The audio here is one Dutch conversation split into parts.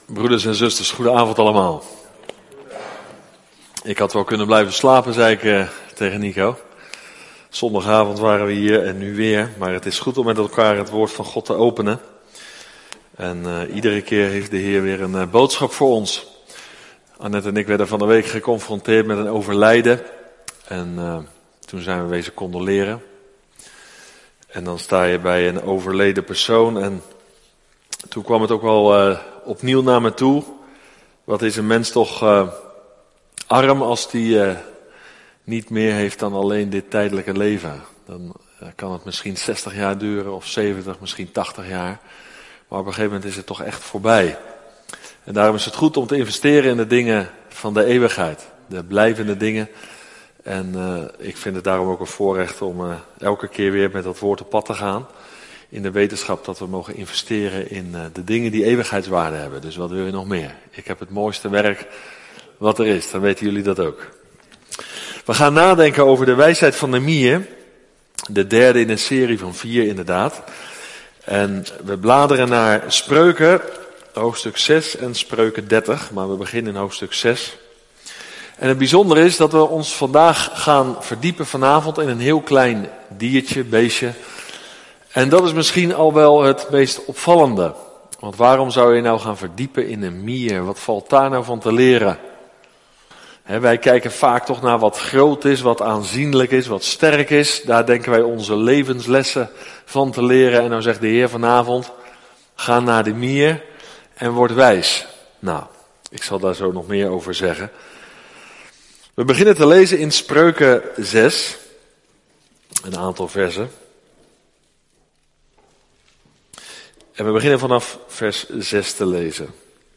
Broeders en zusters, goedenavond allemaal. Ik had wel kunnen blijven slapen, zei ik tegen Nico. Zondagavond waren we hier en nu weer. Maar het is goed om met elkaar het woord van God te openen. En iedere keer heeft de Heer weer een boodschap voor ons. Annette en ik werden van de week geconfronteerd met een overlijden. En toen zijn we wezen condoleren. En dan sta je bij een overleden persoon. En toen kwam het ook wel opnieuw naar me toe. Wat is een mens toch arm als die niet meer heeft dan alleen dit tijdelijke leven. Dan kan het misschien 60 jaar duren of 70, misschien 80 jaar. Maar op een gegeven moment is het toch echt voorbij. En daarom is het goed om te investeren in de dingen van de eeuwigheid. De blijvende dingen. En ik vind het daarom ook een voorrecht om elke keer weer met dat woord op pad te gaan. In de wetenschap dat we mogen investeren in de dingen die eeuwigheidswaarde hebben. Dus wat wil je nog meer? Ik heb het mooiste werk wat er is. Dan weten jullie dat ook. We gaan nadenken over de wijsheid van Nehemia. De derde in een serie van 4 inderdaad. En we bladeren naar Spreuken, hoofdstuk 6 en Spreuken 30. Maar we beginnen in hoofdstuk 6. En het bijzondere is dat we ons vandaag gaan verdiepen vanavond in een heel klein diertje, beestje. En dat is misschien al wel het meest opvallende. Want waarom zou je nou gaan verdiepen in een mier? Wat valt daar nou van te leren? Wij kijken vaak toch naar wat groot is, wat aanzienlijk is, wat sterk is. Daar denken wij onze levenslessen van te leren. En nou zegt de Heer vanavond, ga naar de mier en word wijs. Nou, ik zal daar zo nog meer over zeggen. We beginnen te lezen in Spreuken 6. Een aantal versen. En we beginnen vanaf vers 6 te lezen.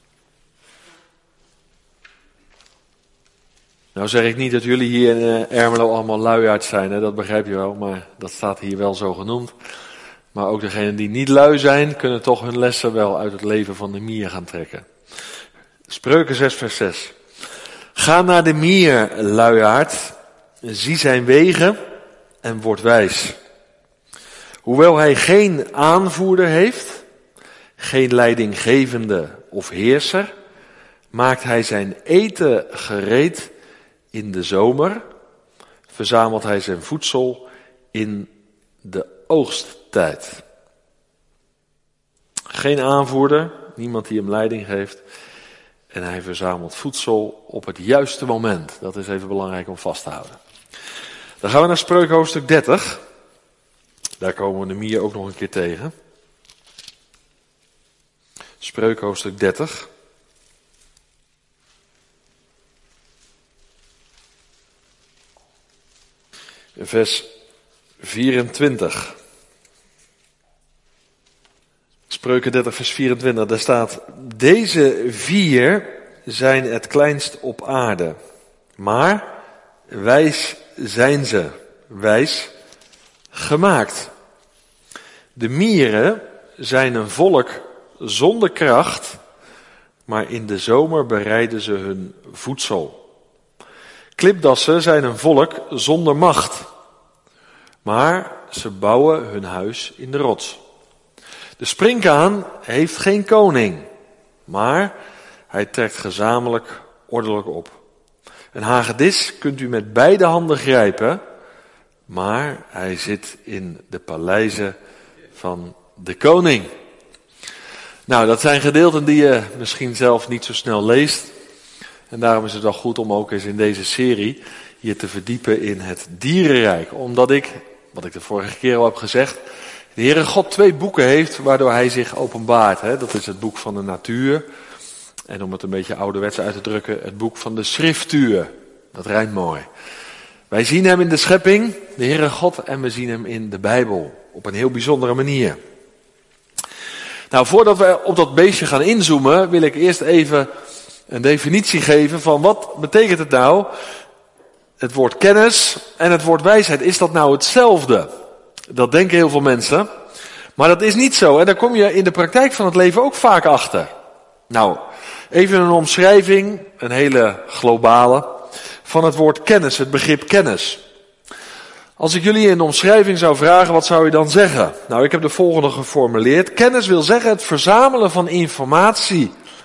Nou zeg ik niet dat jullie hier in Ermelo allemaal luiaards zijn, hè? Dat begrijp je wel, maar dat staat hier wel zo genoemd. Maar ook degenen die niet lui zijn, kunnen toch hun lessen wel uit het leven van de mier gaan trekken. Spreuken 6 vers 6. Ga naar de mier, luiaard, zie zijn wegen en word wijs. Hoewel hij geen aanvoerder heeft, geen leidinggevende of heerser, maakt hij zijn eten gereed in de zomer, verzamelt hij zijn voedsel in de oogsttijd. Geen aanvoerder, niemand die hem leiding geeft. En hij verzamelt voedsel op het juiste moment. Dat is even belangrijk om vast te houden. Dan gaan we naar Spreuken hoofdstuk 30. Daar komen we de mier ook nog een keer tegen. Spreuken hoofdstuk 30. Vers 24. Spreuken 30 vers 24, daar staat: deze 4 zijn het kleinst op aarde, maar wijs zijn ze, wijs gemaakt. De mieren zijn een volk zonder kracht, maar in de zomer bereiden ze hun voedsel. Klipdassen zijn een volk zonder macht, maar ze bouwen hun huis in de rots. De sprinkhaan heeft geen koning, maar hij trekt gezamenlijk ordelijk op. Een hagedis kunt u met beide handen grijpen, maar hij zit in de paleizen van de koning. Nou, dat zijn gedeelten die je misschien zelf niet zo snel leest. En daarom is het wel goed om ook eens in deze serie je te verdiepen in het dierenrijk. Omdat ik, wat ik de vorige keer al heb gezegd, de Heere God 2 boeken heeft waardoor hij zich openbaart. Hè? Dat is het boek van de natuur. En om het een beetje ouderwets uit te drukken, het boek van de schriftuur. Dat rijmt mooi. Wij zien hem in de schepping, de Heere God, en we zien hem in de Bijbel. Op een heel bijzondere manier. Nou, voordat we op dat beestje gaan inzoomen, wil ik eerst even een definitie geven van wat betekent het nou? Het woord kennis en het woord wijsheid, is dat nou hetzelfde? Dat denken heel veel mensen. Maar dat is niet zo. En daar kom je in de praktijk van het leven ook vaak achter. Nou, even een omschrijving, een hele globale, van het woord kennis, het begrip kennis. Als ik jullie een omschrijving zou vragen, wat zou je dan zeggen? Nou, ik heb de volgende geformuleerd. Kennis wil zeggen het verzamelen van informatie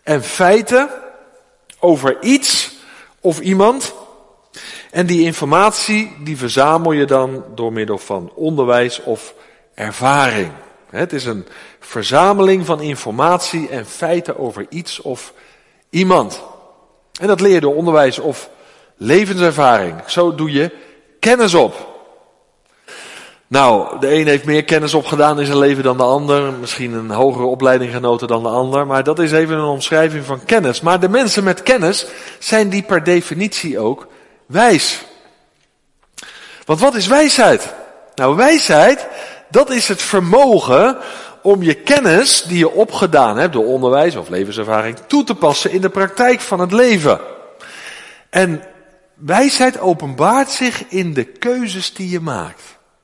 en feiten over iets of iemand. En die informatie die verzamel je dan door middel van onderwijs of ervaring. Het is een verzameling van informatie en feiten over iets of iemand. En dat leer je door onderwijs of levenservaring. Zo doe je kennis op. Nou, de een heeft meer kennis opgedaan in zijn leven dan de ander. Misschien een hogere opleiding genoten dan de ander. Maar dat is even een omschrijving van kennis. Maar de mensen met kennis zijn die per definitie ook wijs. Want wat is wijsheid? Nou, wijsheid, dat is het vermogen om je kennis die je opgedaan hebt door onderwijs of levenservaring toe te passen in de praktijk van het leven. En wijsheid openbaart zich in de keuzes die je maakt.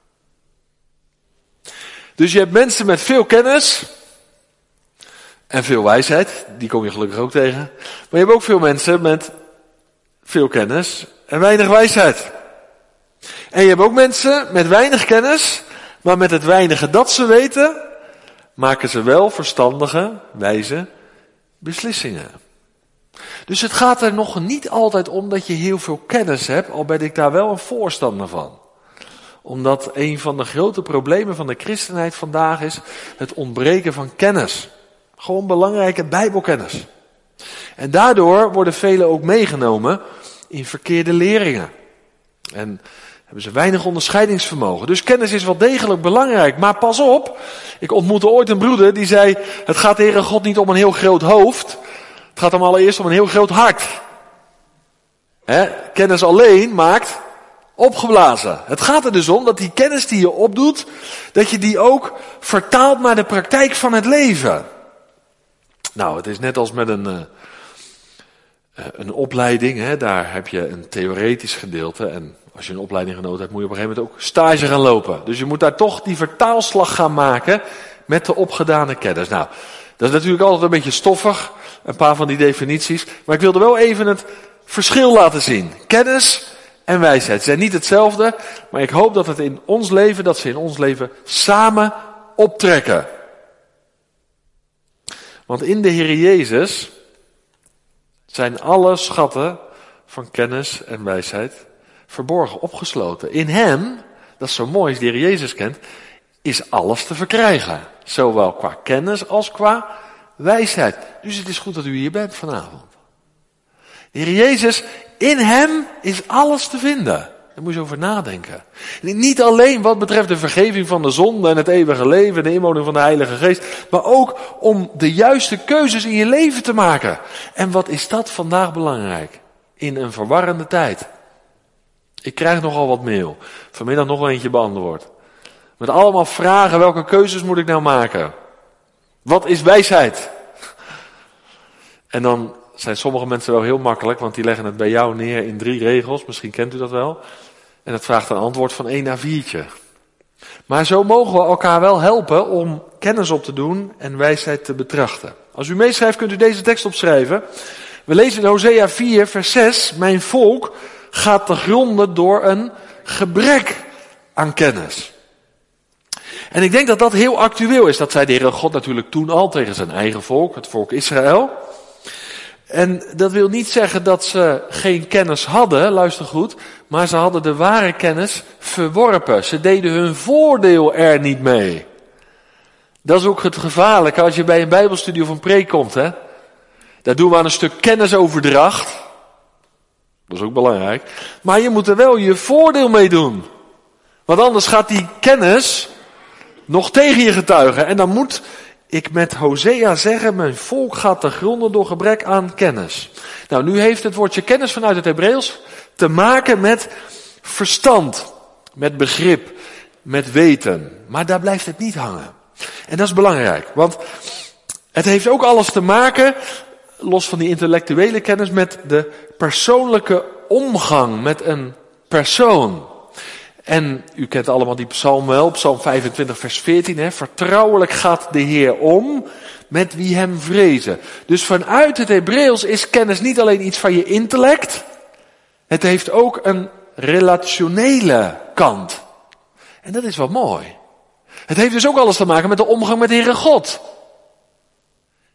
Dus je hebt mensen met veel kennis en veel wijsheid, die kom je gelukkig ook tegen. Maar je hebt ook veel mensen met veel kennis en weinig wijsheid. En je hebt ook mensen met weinig kennis, maar met het weinige dat ze weten, maken ze wel verstandige, wijze beslissingen. Dus het gaat er nog niet altijd om dat je heel veel kennis hebt, al ben ik daar wel een voorstander van. Omdat een van de grote problemen van de christenheid vandaag is het ontbreken van kennis. Gewoon belangrijke bijbelkennis. En daardoor worden velen ook meegenomen in verkeerde leringen. En hebben ze weinig onderscheidingsvermogen. Dus kennis is wel degelijk belangrijk. Maar pas op, ik ontmoette ooit een broeder die zei, het gaat de Heere God niet om een heel groot hoofd. Het gaat hem allereerst om een heel groot hart. Kennis alleen maakt opgeblazen. Het gaat er dus om dat die kennis die je opdoet, dat je die ook vertaalt naar de praktijk van het leven. Nou, het is net als met een opleiding, daar heb je een theoretisch gedeelte en als je een opleiding genoten hebt, moet je op een gegeven moment ook stage gaan lopen. Dus je moet daar toch die vertaalslag gaan maken met de opgedane kennis. Nou, dat is natuurlijk altijd een beetje stoffig, een paar van die definities, maar ik wilde wel even het verschil laten zien. Kennis en wijsheid zijn niet hetzelfde, maar ik hoop dat ze in ons leven samen optrekken. Want in de Heer Jezus zijn alle schatten van kennis en wijsheid verborgen, opgesloten. In hem, dat is zo mooi als de Heer Jezus kent, is alles te verkrijgen. Zowel qua kennis als qua wijsheid. Dus het is goed dat u hier bent vanavond. De Heer Jezus, in hem is alles te vinden. Daar moet je over nadenken. En niet alleen wat betreft de vergeving van de zonde en het eeuwige leven, de inwoning van de Heilige Geest, maar ook om de juiste keuzes in je leven te maken. En wat is dat vandaag belangrijk? In een verwarrende tijd. Ik krijg nogal wat mail. Vanmiddag nog eentje beantwoord. Met allemaal vragen, welke keuzes moet ik nou maken? Wat is wijsheid? En dan zijn sommige mensen wel heel makkelijk, want die leggen het bij jou neer in 3 regels. Misschien kent u dat wel. En dat vraagt een antwoord van 1 A4'tje. Maar zo mogen we elkaar wel helpen om kennis op te doen en wijsheid te betrachten. Als u meeschrijft kunt u deze tekst opschrijven. We lezen in Hosea 4 vers 6. Mijn volk gaat te gronde door een gebrek aan kennis. En ik denk dat dat heel actueel is. Dat zei de Heere God natuurlijk toen al tegen zijn eigen volk, het volk Israël. En dat wil niet zeggen dat ze geen kennis hadden, luister goed, maar ze hadden de ware kennis verworpen. Ze deden hun voordeel er niet mee. Dat is ook het gevaarlijke als je bij een bijbelstudie of een preek komt. Daar doen we aan een stuk kennisoverdracht. Dat is ook belangrijk. Maar je moet er wel je voordeel mee doen. Want anders gaat die kennis nog tegen je getuigen. En dan moet ik met Hosea zeggen, mijn volk gaat te gronden door gebrek aan kennis. Nou, nu heeft het woordje kennis vanuit het Hebreeuws te maken met verstand, met begrip, met weten. Maar daar blijft het niet hangen. En dat is belangrijk, want het heeft ook alles te maken, los van die intellectuele kennis, met de persoonlijke omgang met een persoon. En u kent allemaal die psalm wel, psalm 25 vers 14. Vertrouwelijk gaat de Heer om met wie hem vrezen. Dus vanuit het Hebreeuws is kennis niet alleen iets van je intellect. Het heeft ook een relationele kant. En dat is wel mooi. Het heeft dus ook alles te maken met de omgang met de Heere God.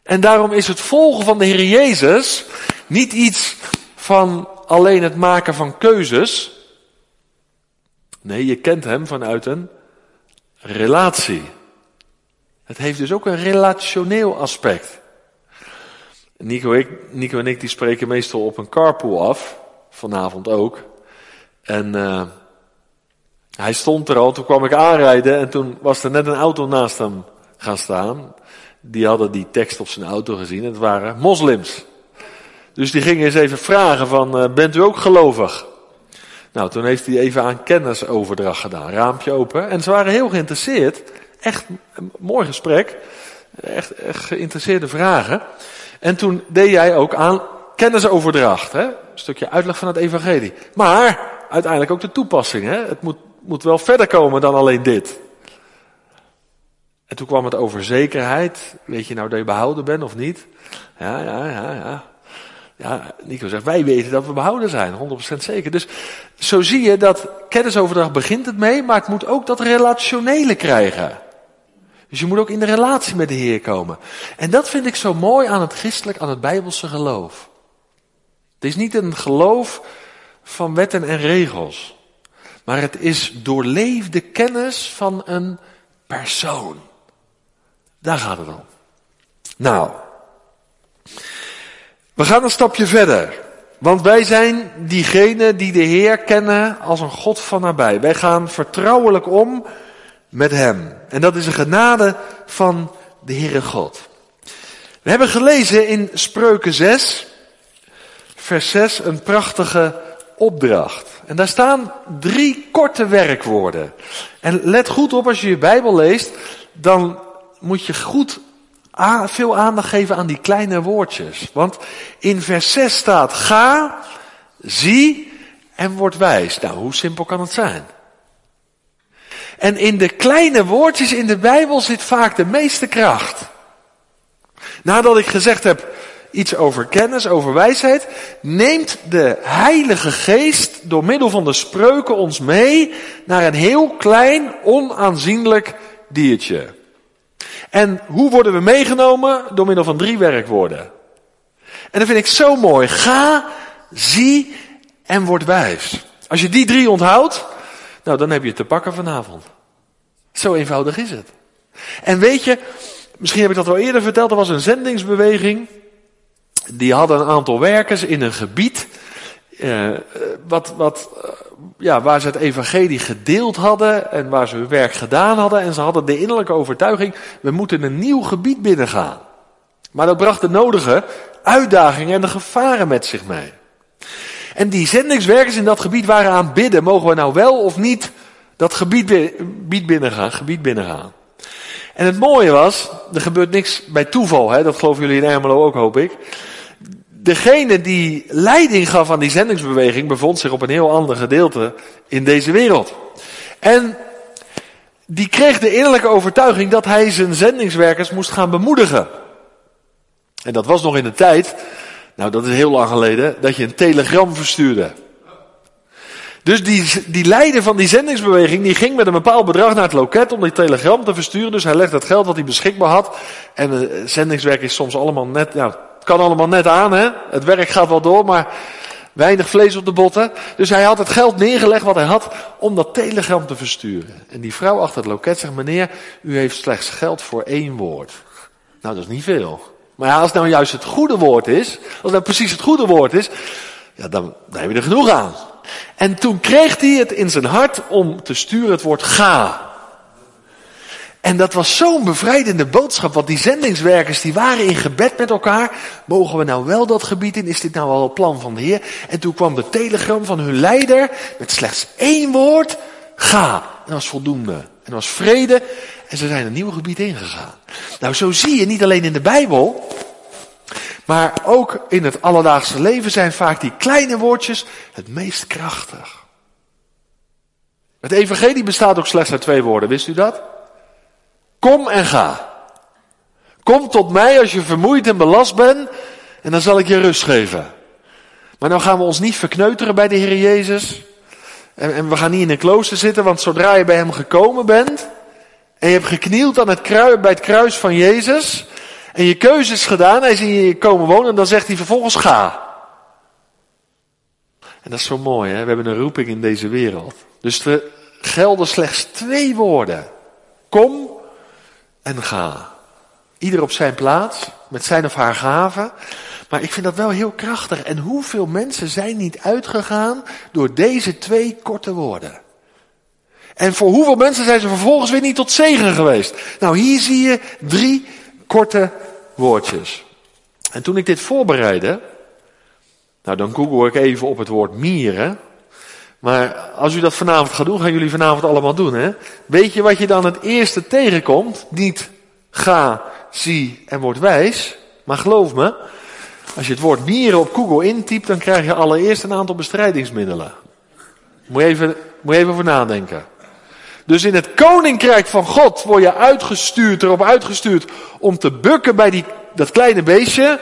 En daarom is het volgen van de Heer Jezus niet iets van alleen het maken van keuzes. Nee, je kent hem vanuit een relatie. Het heeft dus ook een relationeel aspect. Nico en ik die spreken meestal op een carpool af. Vanavond ook. En hij stond er al, toen kwam ik aanrijden en toen was er net een auto naast hem gaan staan. Die hadden die tekst op zijn auto gezien. Het waren moslims. Dus die gingen eens even vragen van, bent u ook gelovig? Nou, toen heeft hij even aan kennisoverdracht gedaan. Raampje open. En ze waren heel geïnteresseerd. Echt een mooi gesprek. Echt geïnteresseerde vragen. En toen deed jij ook aan kennisoverdracht. Hè? Een stukje uitleg van het evangelie. Maar uiteindelijk ook de toepassing. Hè? Het moet wel verder komen dan alleen dit. En toen kwam het over zekerheid. Weet je nou dat je behouden bent of niet? Ja. Ja, Nico zegt, wij weten dat we behouden zijn. 100% zeker. Dus zo zie je dat kennisoverdracht begint het mee. Maar het moet ook dat relationele krijgen. Dus je moet ook in de relatie met de Heer komen. En dat vind ik zo mooi aan het christelijk, aan het Bijbelse geloof. Het is niet een geloof van wetten en regels. Maar het is doorleefde kennis van een persoon. Daar gaat het om. Nou, we gaan een stapje verder. Want wij zijn diegenen die de Heer kennen als een God van nabij. Wij gaan vertrouwelijk om met hem. En dat is een genade van de Heere God. We hebben gelezen in Spreuken 6, vers 6, een prachtige opdracht. En daar staan 3 korte werkwoorden. En let goed op, als je je Bijbel leest, dan moet je goed veel aandacht geven aan die kleine woordjes. Want in vers 6 staat, ga, zie en word wijs. Nou, hoe simpel kan het zijn? En in de kleine woordjes in de Bijbel zit vaak de meeste kracht. Nadat ik gezegd heb iets over kennis, over wijsheid, neemt de Heilige Geest door middel van de spreuken ons mee naar een heel klein, onaanzienlijk diertje. En hoe worden we meegenomen? Door middel van 3 werkwoorden. En dat vind ik zo mooi. Ga, zie en word wijs. Als je die 3 onthoudt, nou dan heb je het te pakken vanavond. Zo eenvoudig is het. En weet je, misschien heb ik dat wel eerder verteld, er was een zendingsbeweging. Die hadden een aantal werkers in een gebied waar ze het evangelie gedeeld hadden en waar ze hun werk gedaan hadden. En ze hadden de innerlijke overtuiging, we moeten een nieuw gebied binnengaan. Maar dat bracht de nodige uitdagingen en de gevaren met zich mee. En die zendingswerkers in dat gebied waren aan het bidden, mogen we nou wel of niet dat gebied binnengaan. En het mooie was, er gebeurt niks bij toeval, hè? Dat geloven jullie in Ermelo ook, hoop ik. Degene die leiding gaf aan die zendingsbeweging bevond zich op een heel ander gedeelte in deze wereld. En die kreeg de innerlijke overtuiging dat hij zijn zendingswerkers moest gaan bemoedigen. En dat was nog in de tijd, nou dat is heel lang geleden, dat je een telegram verstuurde. Dus die leider van die zendingsbeweging, die ging met een bepaald bedrag naar het loket om die telegram te versturen. Dus hij legde het geld wat hij beschikbaar had. En het zendingswerk is soms allemaal net, het kan allemaal net aan, hè. Het werk gaat wel door, maar weinig vlees op de botten. Dus hij had het geld neergelegd wat hij had om dat telegram te versturen. En die vrouw achter het loket zegt, meneer, u heeft slechts geld voor 1 woord. Nou, dat is niet veel. Maar ja, als het nou juist het goede woord is, als het nou precies het goede woord is, ja, dan heb je er genoeg aan. En toen kreeg hij het in zijn hart om te sturen het woord ga. En dat was zo'n bevrijdende boodschap, want die zendingswerkers die waren in gebed met elkaar. Mogen we nou wel dat gebied in? Is dit nou al het plan van de Heer? En toen kwam de telegram van hun leider met slechts 1 woord, ga. En dat was voldoende. En dat was vrede en ze zijn een nieuw gebied ingegaan. Nou, zo zie je niet alleen in de Bijbel, maar ook in het alledaagse leven zijn vaak die kleine woordjes het meest krachtig. Het evangelie bestaat ook slechts uit 2 woorden, wist u dat? Kom en ga. Kom tot mij als je vermoeid en belast bent en dan zal ik je rust geven. Maar nou gaan we ons niet verkneuteren bij de Heer Jezus. En we gaan niet in een klooster zitten, want zodra je bij hem gekomen bent en je hebt geknield aan bij het kruis van Jezus En je keuze is gedaan, hij is in je komen wonen en dan zegt hij vervolgens ga. En dat is zo mooi, hè? We hebben een roeping in deze wereld. Dus er gelden slechts 2 woorden. Kom en ga. Ieder op zijn plaats, met zijn of haar gaven. Maar ik vind dat wel heel krachtig. En hoeveel mensen zijn niet uitgegaan door deze 2 korte woorden? En voor hoeveel mensen zijn ze vervolgens weer niet tot zegen geweest? Nou, hier zie je 3 korte woordjes. En toen ik dit voorbereidde, nou dan google ik even op het woord mieren. Maar als u dat vanavond gaat doen, gaan jullie vanavond allemaal doen, hè? Weet je wat je dan het eerste tegenkomt? Niet ga, zie en word wijs. Maar geloof me, als je het woord mieren op Google intypt, dan krijg je allereerst een aantal bestrijdingsmiddelen. Moet je even over nadenken. Dus in het koninkrijk van God word je erop uitgestuurd om te bukken bij dat kleine beestje.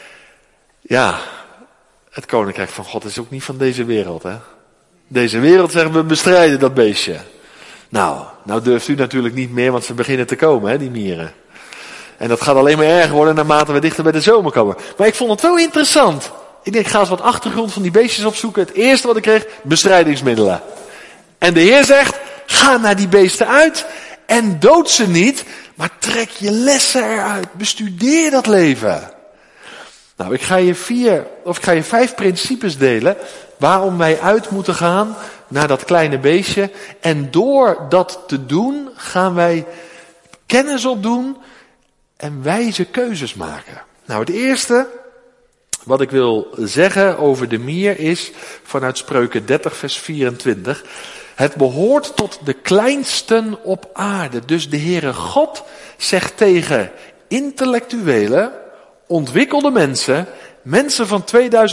Ja, het koninkrijk van God is ook niet van deze wereld, hè. Deze wereld zeggen we bestrijden dat beestje. Nou durft u natuurlijk niet meer, want ze beginnen te komen, hè, die mieren. En dat gaat alleen maar erger worden naarmate we dichter bij de zomer komen. Maar ik vond het wel interessant. Ik denk, ik ga eens wat achtergrond van die beestjes opzoeken. Het eerste wat ik kreeg, bestrijdingsmiddelen. En de Heer zegt, ga naar die beesten uit en dood ze niet, maar trek je lessen eruit. Bestudeer dat leven. Nou, ik ga je 5 principes delen waarom wij uit moeten gaan naar dat kleine beestje. En door dat te doen, gaan wij kennis opdoen en wijze keuzes maken. Nou, het eerste wat ik wil zeggen over de mier is vanuit Spreuken 30 vers 24. Het behoort tot de kleinsten op aarde. Dus de Heere God zegt tegen intellectuele, ontwikkelde mensen van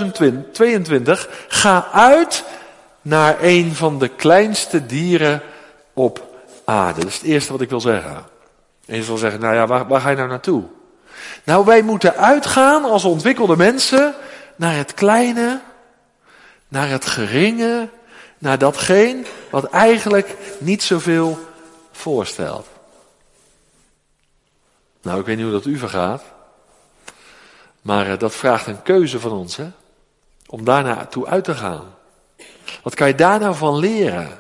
2022, ga uit naar een van de kleinste dieren op aarde. Dat is het eerste wat ik wil zeggen. En je zal zeggen, nou ja, waar ga je nou naartoe? Nou, wij moeten uitgaan als ontwikkelde mensen naar het kleine, naar het geringe, naar datgene wat eigenlijk niet zoveel voorstelt. Nou, ik weet niet hoe dat u vergaat. Maar dat vraagt een keuze van ons, hè? Om daar naartoe uit te gaan. Wat kan je daar nou van leren?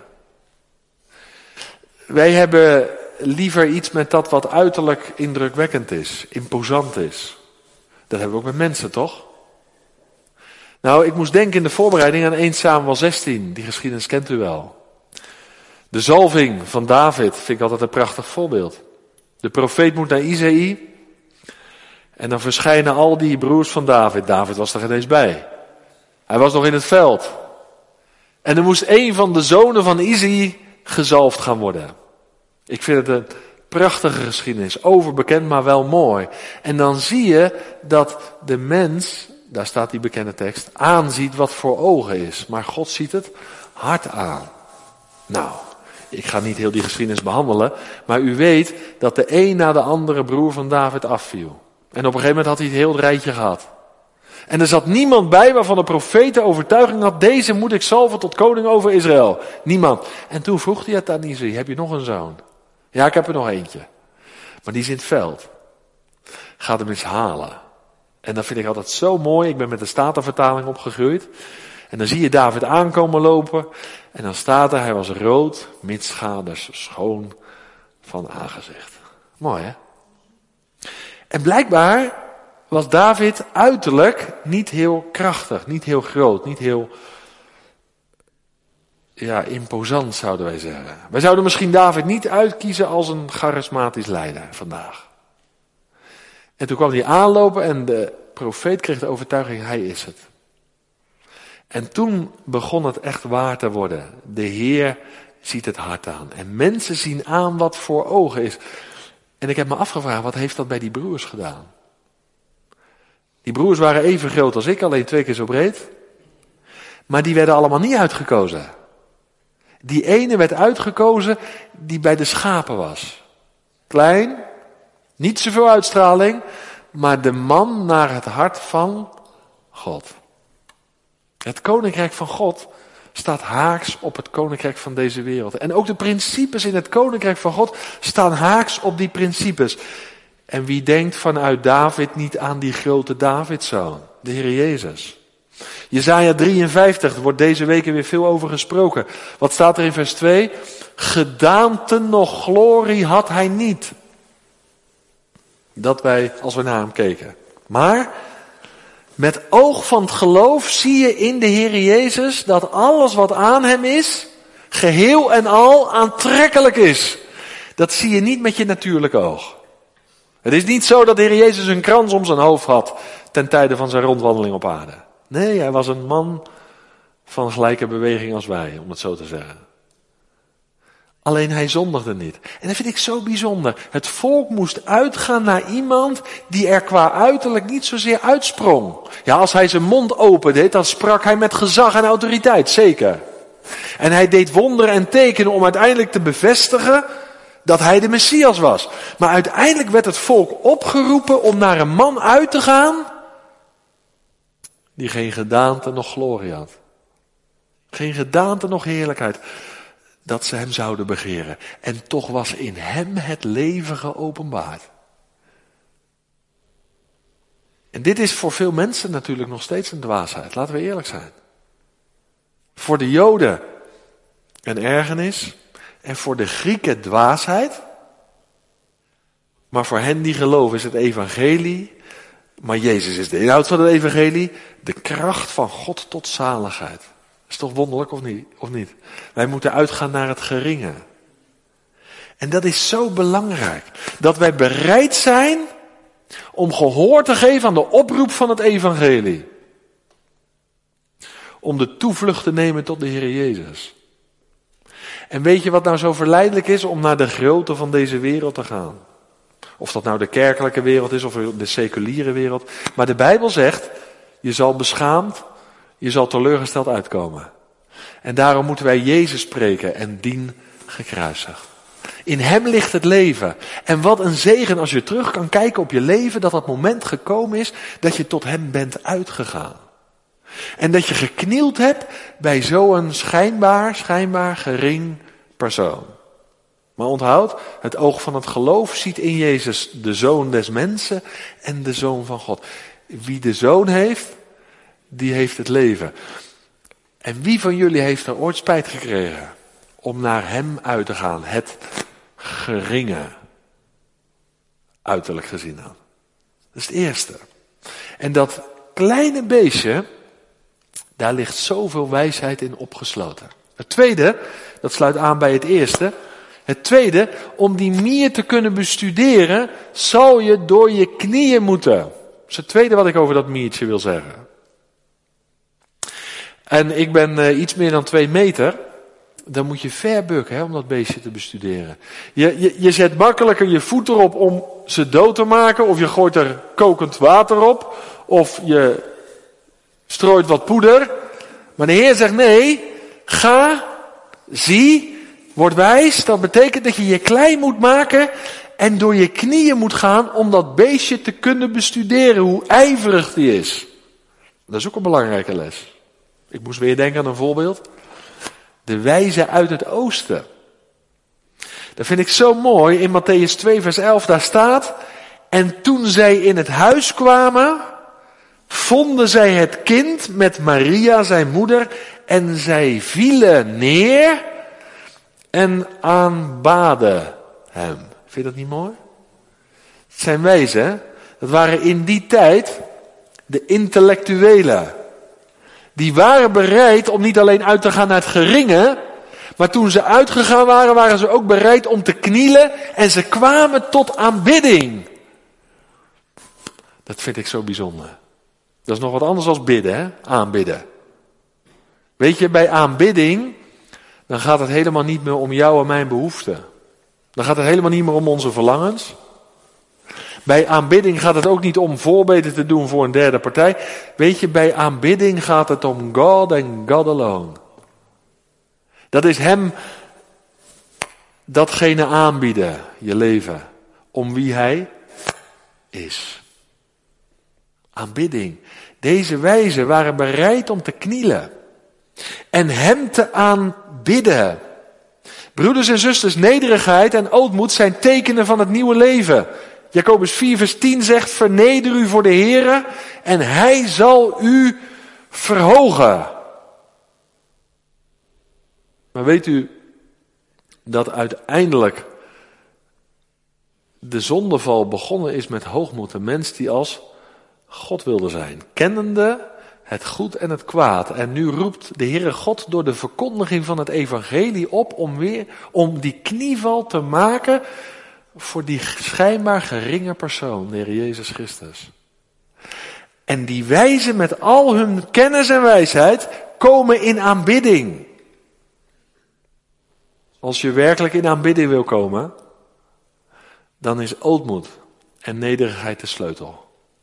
Wij hebben liever iets met dat wat uiterlijk indrukwekkend is, imposant is. Dat hebben we ook met mensen, toch? Nou, ik moest denken in de voorbereiding aan 1 Samuel 16. Die geschiedenis kent u wel. De zalving van David vind ik altijd een prachtig voorbeeld. De profeet moet naar Isaïe. En dan verschijnen al die broers van David. David was er geen eens bij. Hij was nog in het veld. En er moest een van de zonen van Isaïe gezalfd gaan worden. Ik vind het een prachtige geschiedenis. Overbekend, maar wel mooi. En dan zie je dat de mens, daar staat die bekende tekst, aanziet wat voor ogen is. Maar God ziet het hart aan. Nou, ik ga niet heel die geschiedenis behandelen. Maar u weet dat de een na de andere broer van David afviel. En op een gegeven moment had hij het heel rijtje gehad. En er zat niemand bij waarvan de profeet de overtuiging had, deze moet ik zalven tot koning over Israël. Niemand. En toen vroeg hij het aan Isaïe, heb je nog een zoon? Ja, ik heb er nog eentje. Maar die is in het veld. Ga hem eens halen. En dat vind ik altijd zo mooi. Ik ben met de Statenvertaling opgegroeid. En dan zie je David aankomen lopen. En dan staat er, hij was rood, mitsgaders, schoon van aangezicht. Mooi, hè? En blijkbaar was David uiterlijk niet heel krachtig, niet heel groot, niet heel imposant zouden wij zeggen. Wij zouden misschien David niet uitkiezen als een charismatisch leider vandaag. En toen kwam hij aanlopen en de profeet kreeg de overtuiging, hij is het. En toen begon het echt waar te worden. De Heer ziet het hart aan. En mensen zien aan wat voor ogen is. En ik heb me afgevraagd, wat heeft dat bij die broers gedaan? Die broers waren even groot als ik, alleen 2 keer zo breed. Maar die werden allemaal niet uitgekozen. Die ene werd uitgekozen die bij de schapen was. Klein, niet zoveel uitstraling, maar de man naar het hart van God. Het koninkrijk van God staat haaks op het koninkrijk van deze wereld. En ook de principes in het koninkrijk van God staan haaks op die principes. En wie denkt vanuit David niet aan die grote Davidzoon, de Heer Jezus? Jesaja 53, er wordt deze weken weer veel over gesproken. Wat staat er in vers 2? Gedaante noch glorie had hij niet. Dat wij, als we naar hem keken. Maar met oog van het geloof zie je in de Heer Jezus dat alles wat aan hem is, geheel en al aantrekkelijk is. Dat zie je niet met je natuurlijke oog. Het is niet zo dat de Heer Jezus een krans om zijn hoofd had ten tijde van zijn rondwandeling op aarde. Nee, hij was een man van gelijke beweging als wij, om het zo te zeggen. Alleen hij zondigde niet. En dat vind ik zo bijzonder. Het volk moest uitgaan naar iemand die er qua uiterlijk niet zozeer uitsprong. Ja, als hij zijn mond opendeed, dan sprak hij met gezag en autoriteit, zeker. En hij deed wonderen en tekenen om uiteindelijk te bevestigen dat hij de Messias was. Maar uiteindelijk werd het volk opgeroepen om naar een man uit te gaan die geen gedaante noch glorie had. Geen gedaante noch heerlijkheid. Dat ze hem zouden begeren. En toch was in hem het leven geopenbaard. En dit is voor veel mensen natuurlijk nog steeds een dwaasheid. Laten we eerlijk zijn. Voor de Joden een ergernis. En voor de Grieken dwaasheid. Maar voor hen die geloven is het evangelie. Maar Jezus is de inhoud van het evangelie. De kracht van God tot zaligheid. Is toch wonderlijk of niet? Wij moeten uitgaan naar het geringe. En dat is zo belangrijk. Dat wij bereid zijn om gehoor te geven aan de oproep van het evangelie. Om de toevlucht te nemen tot de Heer Jezus. En weet je wat nou zo verleidelijk is? Om naar de grootte van deze wereld te gaan. Of dat nou de kerkelijke wereld is of de seculiere wereld. Maar de Bijbel zegt, je zal beschaamd, je zal teleurgesteld uitkomen. En daarom moeten wij Jezus spreken en dien gekruisigd. In hem ligt het leven. En wat een zegen als je terug kan kijken op je leven, dat moment gekomen is dat je tot hem bent uitgegaan. En dat je geknield hebt bij zo'n schijnbaar gering persoon. Maar onthoud, het oog van het geloof ziet in Jezus de Zoon des mensen en de Zoon van God. Wie de Zoon heeft, die heeft het leven. En wie van jullie heeft er ooit spijt gekregen om naar hem uit te gaan? Het geringe, uiterlijk gezien dan. Dat is het eerste. En dat kleine beestje, daar ligt zoveel wijsheid in opgesloten. Het tweede, dat sluit aan bij het eerste. Het tweede, om die mier te kunnen bestuderen, zal je door je knieën moeten. Dat is het tweede wat ik over dat miertje wil zeggen. En ik ben iets meer dan 2 meter. Dan moet je ver bukken om dat beestje te bestuderen. Je zet makkelijker je voet erop om ze dood te maken. Of je gooit er kokend water op. Of je strooit wat poeder. Maar de Heer zegt nee, ga, zie, word wijs. Dat betekent dat je je klein moet maken en door je knieën moet gaan om dat beestje te kunnen bestuderen. Hoe ijverig die is. Dat is ook een belangrijke les. Ik moest weer denken aan een voorbeeld. De wijze uit het oosten. Dat vind ik zo mooi. In Mattheüs 2 vers 11 daar staat. En toen zij in het huis kwamen, vonden zij het kind met Maria zijn moeder. En zij vielen neer en aanbaden hem. Vind je dat niet mooi? Het zijn wijzen, hè? Dat waren in die tijd de intellectuelen. Die waren bereid om niet alleen uit te gaan naar het geringe, maar toen ze uitgegaan waren, waren ze ook bereid om te knielen en ze kwamen tot aanbidding. Dat vind ik zo bijzonder. Dat is nog wat anders dan bidden, hè? Aanbidden. Weet je, bij aanbidding, dan gaat het helemaal niet meer om jou en mijn behoeften. Dan gaat het helemaal niet meer om onze verlangens. Bij aanbidding gaat het ook niet om voorbeden te doen voor een derde partij. Weet je, bij aanbidding gaat het om God en God alone. Dat is hem datgene aanbieden, je leven, om wie hij is. Aanbidding. Deze wijzen waren bereid om te knielen en hem te aanbidden. Broeders en zusters, nederigheid en ootmoed zijn tekenen van het nieuwe leven. Jacobus 4 vers 10 zegt, verneder u voor de Heere en hij zal u verhogen. Maar weet u dat uiteindelijk de zondeval begonnen is met hoogmoed. Een mens die als God wilde zijn. Kennende het goed en het kwaad. En nu roept de Heere God door de verkondiging van het evangelie op om die knieval te maken voor die schijnbaar geringe persoon, de Heer Jezus Christus. En die wijzen met al hun kennis en wijsheid komen in aanbidding. Als je werkelijk in aanbidding wil komen, dan is ootmoed en nederigheid de sleutel.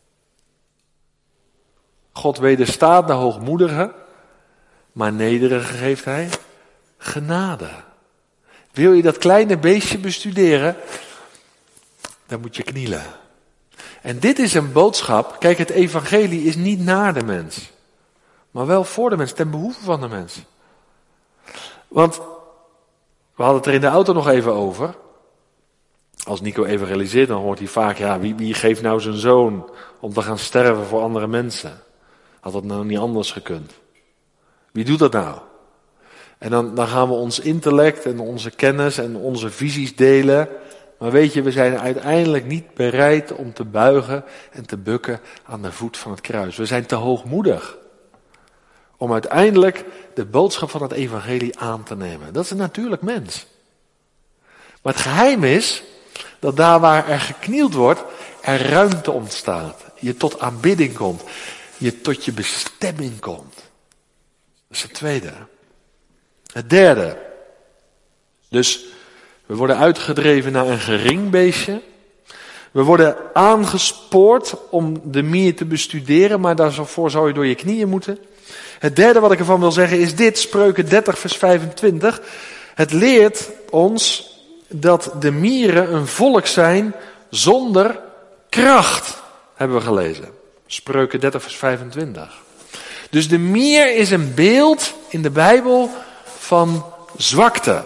God wederstaat de hoogmoedige, maar nederige geeft hij genade. Wil je dat kleine beestje bestuderen, dan moet je knielen. En dit is een boodschap, kijk, het evangelie is niet naar de mens, maar wel voor de mens, ten behoeve van de mens. Want we hadden het er in de auto nog even over. Als Nico evangeliseert, dan hoort hij vaak, ja, wie geeft nou zijn zoon om te gaan sterven voor andere mensen? Had dat nou niet anders gekund? Wie doet dat nou? En dan gaan we ons intellect en onze kennis en onze visies delen. Maar weet je, we zijn uiteindelijk niet bereid om te buigen en te bukken aan de voet van het kruis. We zijn te hoogmoedig om uiteindelijk de boodschap van het evangelie aan te nemen. Dat is een natuurlijk mens. Maar het geheim is dat daar waar er geknield wordt, er ruimte ontstaat. Je tot aanbidding komt. Je tot je bestemming komt. Dat is het tweede. Het derde. Dus we worden uitgedreven naar een gering beestje. We worden aangespoord om de mier te bestuderen, maar daarvoor zou je door je knieën moeten. Het derde wat ik ervan wil zeggen is dit, Spreuken 30 vers 25. Het leert ons dat de mieren een volk zijn zonder kracht, hebben we gelezen. Spreuken 30 vers 25. Dus de mier is een beeld in de Bijbel van zwakte.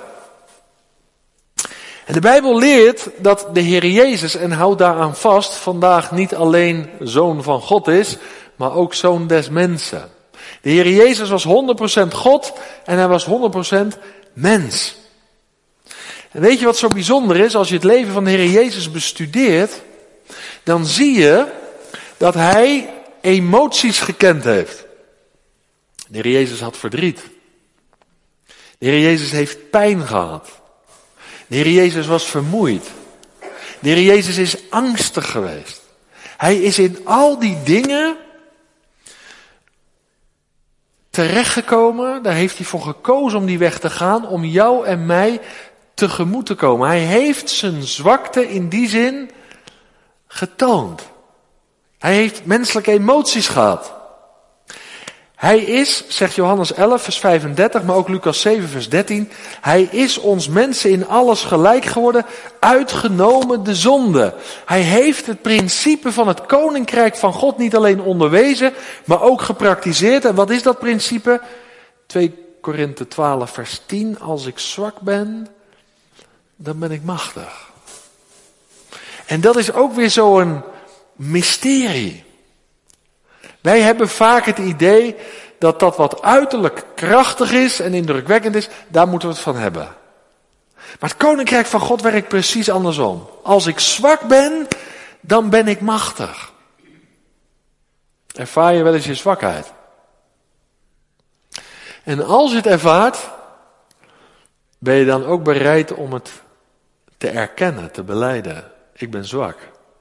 En de Bijbel leert dat de Heer Jezus, en houd daaraan vast, vandaag niet alleen zoon van God is, maar ook zoon des mensen. De Heer Jezus was 100% God en hij was 100% mens. En weet je wat zo bijzonder is? Als je het leven van de Heer Jezus bestudeert, dan zie je dat hij emoties gekend heeft. De Heer Jezus had verdriet. De Heer Jezus heeft pijn gehad. De Heer Jezus was vermoeid. De Heer Jezus is angstig geweest. Hij is in al die dingen terechtgekomen. Daar heeft hij voor gekozen om die weg te gaan. Om jou en mij tegemoet te komen. Hij heeft zijn zwakte in die zin getoond. Hij heeft menselijke emoties gehad. Hij is, zegt Johannes 11 vers 35, maar ook Lucas 7 vers 13. Hij is ons mensen in alles gelijk geworden, uitgenomen de zonde. Hij heeft het principe van het koninkrijk van God niet alleen onderwezen, maar ook gepraktiseerd. En wat is dat principe? 2 Korinthe 12 vers 10. Als ik zwak ben, dan ben ik machtig. En dat is ook weer zo'n mysterie. Wij hebben vaak het idee dat wat uiterlijk krachtig is en indrukwekkend is, daar moeten we het van hebben. Maar het koninkrijk van God werkt precies andersom. Als ik zwak ben, dan ben ik machtig. Ervaar je wel eens je zwakheid? En als je het ervaart, ben je dan ook bereid om het te erkennen, te belijden. Ik ben zwak.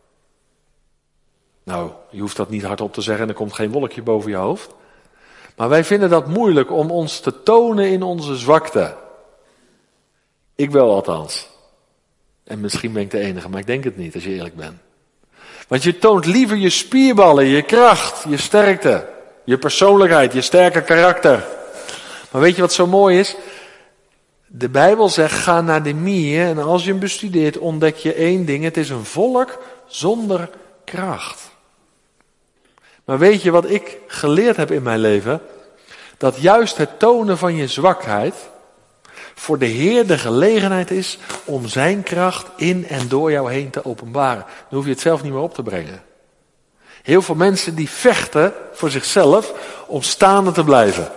Nou, je hoeft dat niet hardop te zeggen en er komt geen wolkje boven je hoofd. Maar wij vinden dat moeilijk om ons te tonen in onze zwakte. Ik wel althans. En misschien ben ik de enige, maar ik denk het niet als je eerlijk bent. Want je toont liever je spierballen, je kracht, je sterkte, je persoonlijkheid, je sterke karakter. Maar weet je wat zo mooi is? De Bijbel zegt, ga naar de mier en als je hem bestudeert ontdek je één ding. Het is een volk zonder kracht. Maar weet je wat ik geleerd heb in mijn leven? Dat juist het tonen van je zwakheid voor de Heer de gelegenheid is om zijn kracht in en door jou heen te openbaren. Dan hoef je het zelf niet meer op te brengen. Heel veel mensen die vechten voor zichzelf om staande te blijven.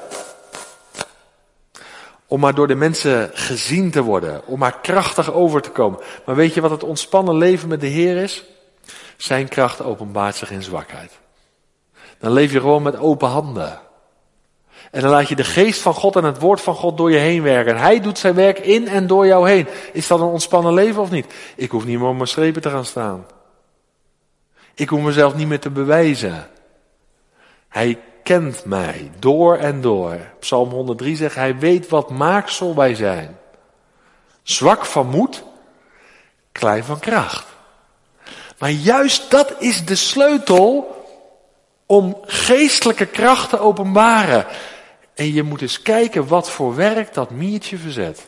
Om maar door de mensen gezien te worden. Om maar krachtig over te komen. Maar weet je wat het ontspannen leven met de Heer is? Zijn kracht openbaart zich in zwakheid. Dan leef je gewoon met open handen. En dan laat je de geest van God en het woord van God door je heen werken. En hij doet zijn werk in en door jou heen. Is dat een ontspannen leven of niet? Ik hoef niet meer op mijn strepen te gaan staan. Ik hoef mezelf niet meer te bewijzen. Hij kent mij door en door. Psalm 103 zegt, hij weet wat maaksel wij zijn. Zwak van moed, klein van kracht. Maar juist dat is de sleutel om geestelijke kracht te openbaren. En je moet eens kijken wat voor werk dat miertje verzet.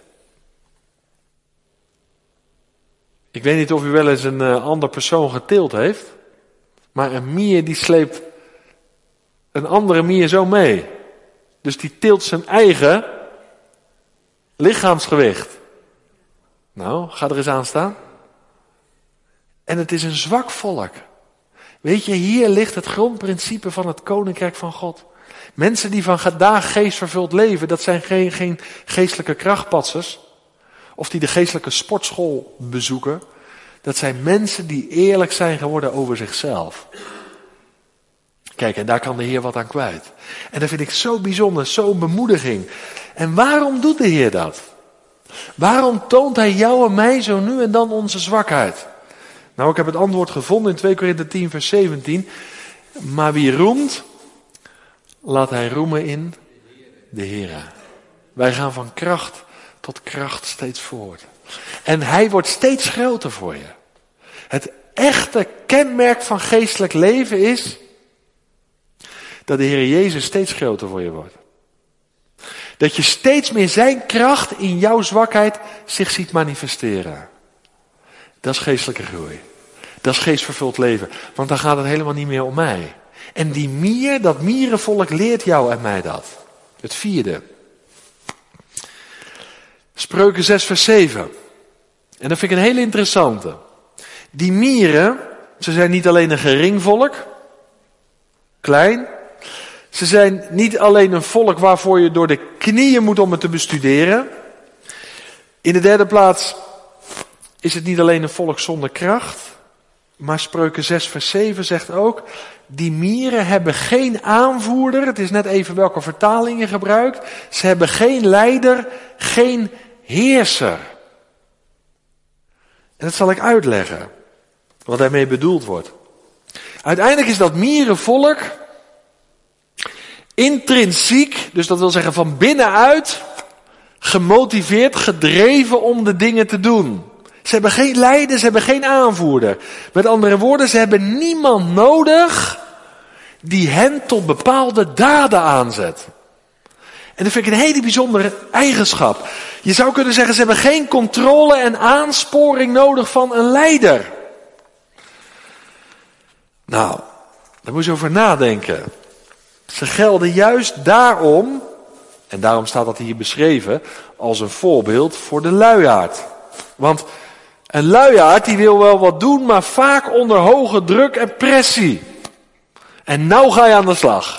Ik weet niet of u wel eens een ander persoon geteeld heeft. Maar een mier die sleept een andere mier zo mee. Dus die tilt zijn eigen lichaamsgewicht. Nou, ga er eens aan staan. En het is een zwak volk. Weet je, hier ligt het grondprincipe van het koninkrijk van God. Mensen die vandaag geestvervuld leven, dat zijn geen geestelijke krachtpatsers. Of die de geestelijke sportschool bezoeken. Dat zijn mensen die eerlijk zijn geworden over zichzelf. Kijk, en daar kan de Heer wat aan kwijt. En dat vind ik zo bijzonder, zo'n bemoediging. En waarom doet de Heer dat? Waarom toont hij jou en mij zo nu en dan onze zwakheid? Nou, ik heb het antwoord gevonden in 2 Korinther 10 vers 17. Maar wie roemt, laat hij roemen in de Heer. Wij gaan van kracht tot kracht steeds voort. En hij wordt steeds groter voor je. Het echte kenmerk van geestelijk leven is dat de Heer Jezus steeds groter voor je wordt. Dat je steeds meer zijn kracht in jouw zwakheid zich ziet manifesteren. Dat is geestelijke groei. Dat is geestvervuld leven. Want dan gaat het helemaal niet meer om mij. En die mier, dat mierenvolk leert jou en mij dat. Het 4e. Spreuken 6 vers 7. En dat vind ik een hele interessante. Die mieren, ze zijn niet alleen een gering volk. Klein. Ze zijn niet alleen een volk waarvoor je door de knieën moet om het te bestuderen. In de 3e plaats is het niet alleen een volk zonder kracht. Maar Spreuken 6 vers 7 zegt ook, die mieren hebben geen aanvoerder. Het is net even welke vertaling je gebruikt. Ze hebben geen leider, geen heerser. En dat zal ik uitleggen. Wat daarmee bedoeld wordt. Uiteindelijk is dat mierenvolk intrinsiek, dus dat wil zeggen van binnenuit, gemotiveerd, gedreven om de dingen te doen. Ze hebben geen leider, ze hebben geen aanvoerder. Met andere woorden, ze hebben niemand nodig die hen tot bepaalde daden aanzet. En dat vind ik een hele bijzondere eigenschap. Je zou kunnen zeggen, ze hebben geen controle en aansporing nodig van een leider. Nou, daar moet je over nadenken. Ze gelden juist daarom, en daarom staat dat hier beschreven, als een voorbeeld voor de luiaard. Want een luiaard die wil wel wat doen, maar vaak onder hoge druk en pressie. En nou ga je aan de slag.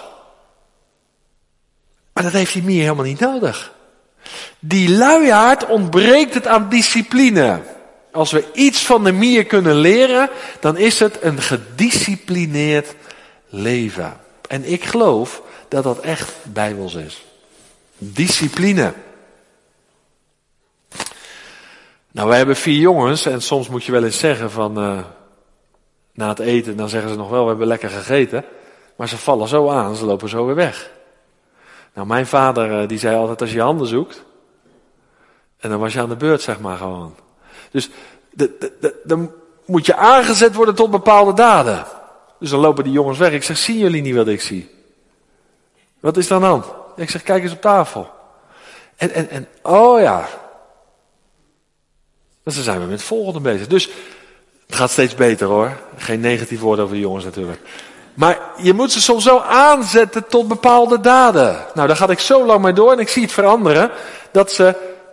Maar dat heeft die mier helemaal niet nodig. Die luiaard ontbreekt het aan discipline. Als we iets van de mier kunnen leren, dan is het een gedisciplineerd leven. En ik geloof dat dat echt bijbels is. Discipline. Nou, wij hebben 4 jongens en soms moet je wel eens zeggen van, na het eten, dan zeggen ze nog wel, we hebben lekker gegeten. Maar ze vallen zo aan, ze lopen zo weer weg. Nou, mijn vader die zei altijd, als je handen zoekt, en dan was je aan de beurt, zeg maar gewoon. Dus dan moet je aangezet worden tot bepaalde daden. Dus dan lopen die jongens weg. Ik zeg, zien jullie niet wat ik zie? Wat is dan aan? Ik zeg, kijk eens op tafel. En oh ja. Dus dan zijn we met het volgende bezig. Dus het gaat steeds beter hoor. Geen negatief woord over de jongens natuurlijk. Maar je moet ze soms zo aanzetten tot bepaalde daden. Nou, daar ga ik zo lang mee door en ik zie het veranderen. Dat ze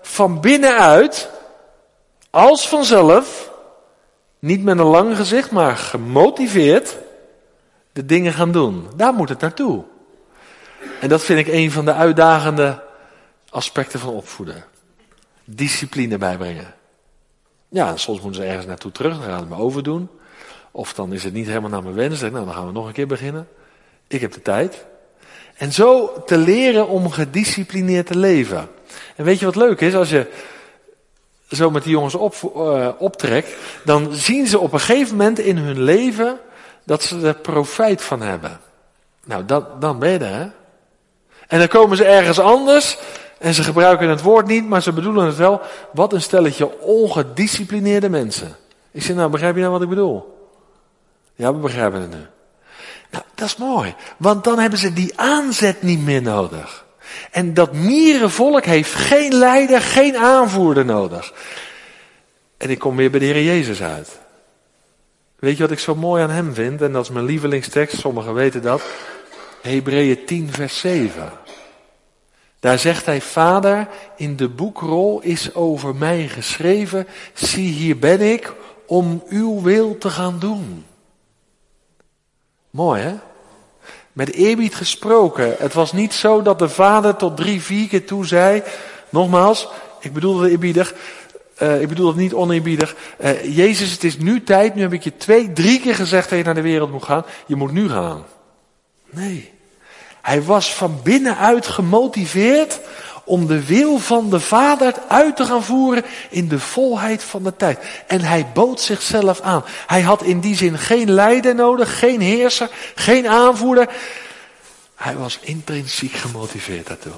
van binnenuit, als vanzelf, niet met een lang gezicht, maar gemotiveerd, de dingen gaan doen. Daar moet het naartoe. En dat vind ik een van de uitdagende aspecten van opvoeden. Discipline bijbrengen. Ja, en soms moeten ze ergens naartoe terug, dan gaan we het maar overdoen. Of dan is het niet helemaal naar mijn wens, dan gaan we nog een keer beginnen. Ik heb de tijd. En zo te leren om gedisciplineerd te leven. En weet je wat leuk is? Als je zo met die jongens optrekt, dan zien ze op een gegeven moment in hun leven dat ze er profijt van hebben. Nou, dan ben je er, hè? En dan komen ze ergens anders en ze gebruiken het woord niet, maar ze bedoelen het wel. Wat een stelletje ongedisciplineerde mensen. Ik zeg, nou, begrijp je nou wat ik bedoel? Ja, we begrijpen het nu. Nou, dat is mooi, want dan hebben ze die aanzet niet meer nodig. En dat mierenvolk heeft geen leider, geen aanvoerder nodig. En ik kom weer bij de Heer Jezus uit. Weet je wat ik zo mooi aan hem vind? En dat is mijn lievelingstekst, sommigen weten dat. Hebreeën 10 vers 7. Daar zegt hij, Vader, in de boekrol is over mij geschreven, zie hier ben ik om uw wil te gaan doen. Mooi, hè? Met eerbied gesproken. Het was niet zo dat de vader tot 3-4 keer toe zei, nogmaals, ik bedoel het eerbiedig, ik bedoel het niet oneerbiedig. Jezus, het is nu tijd, nu heb ik je 2-3 keer gezegd dat je naar de wereld moet gaan. Je moet nu gaan. Nee. Hij was van binnenuit gemotiveerd om de wil van de Vader uit te gaan voeren in de volheid van de tijd. En hij bood zichzelf aan. Hij had in die zin geen leider nodig, geen heerser, geen aanvoerder. Hij was intrinsiek gemotiveerd daartoe.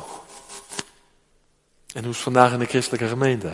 En hoe is het vandaag in de christelijke gemeente?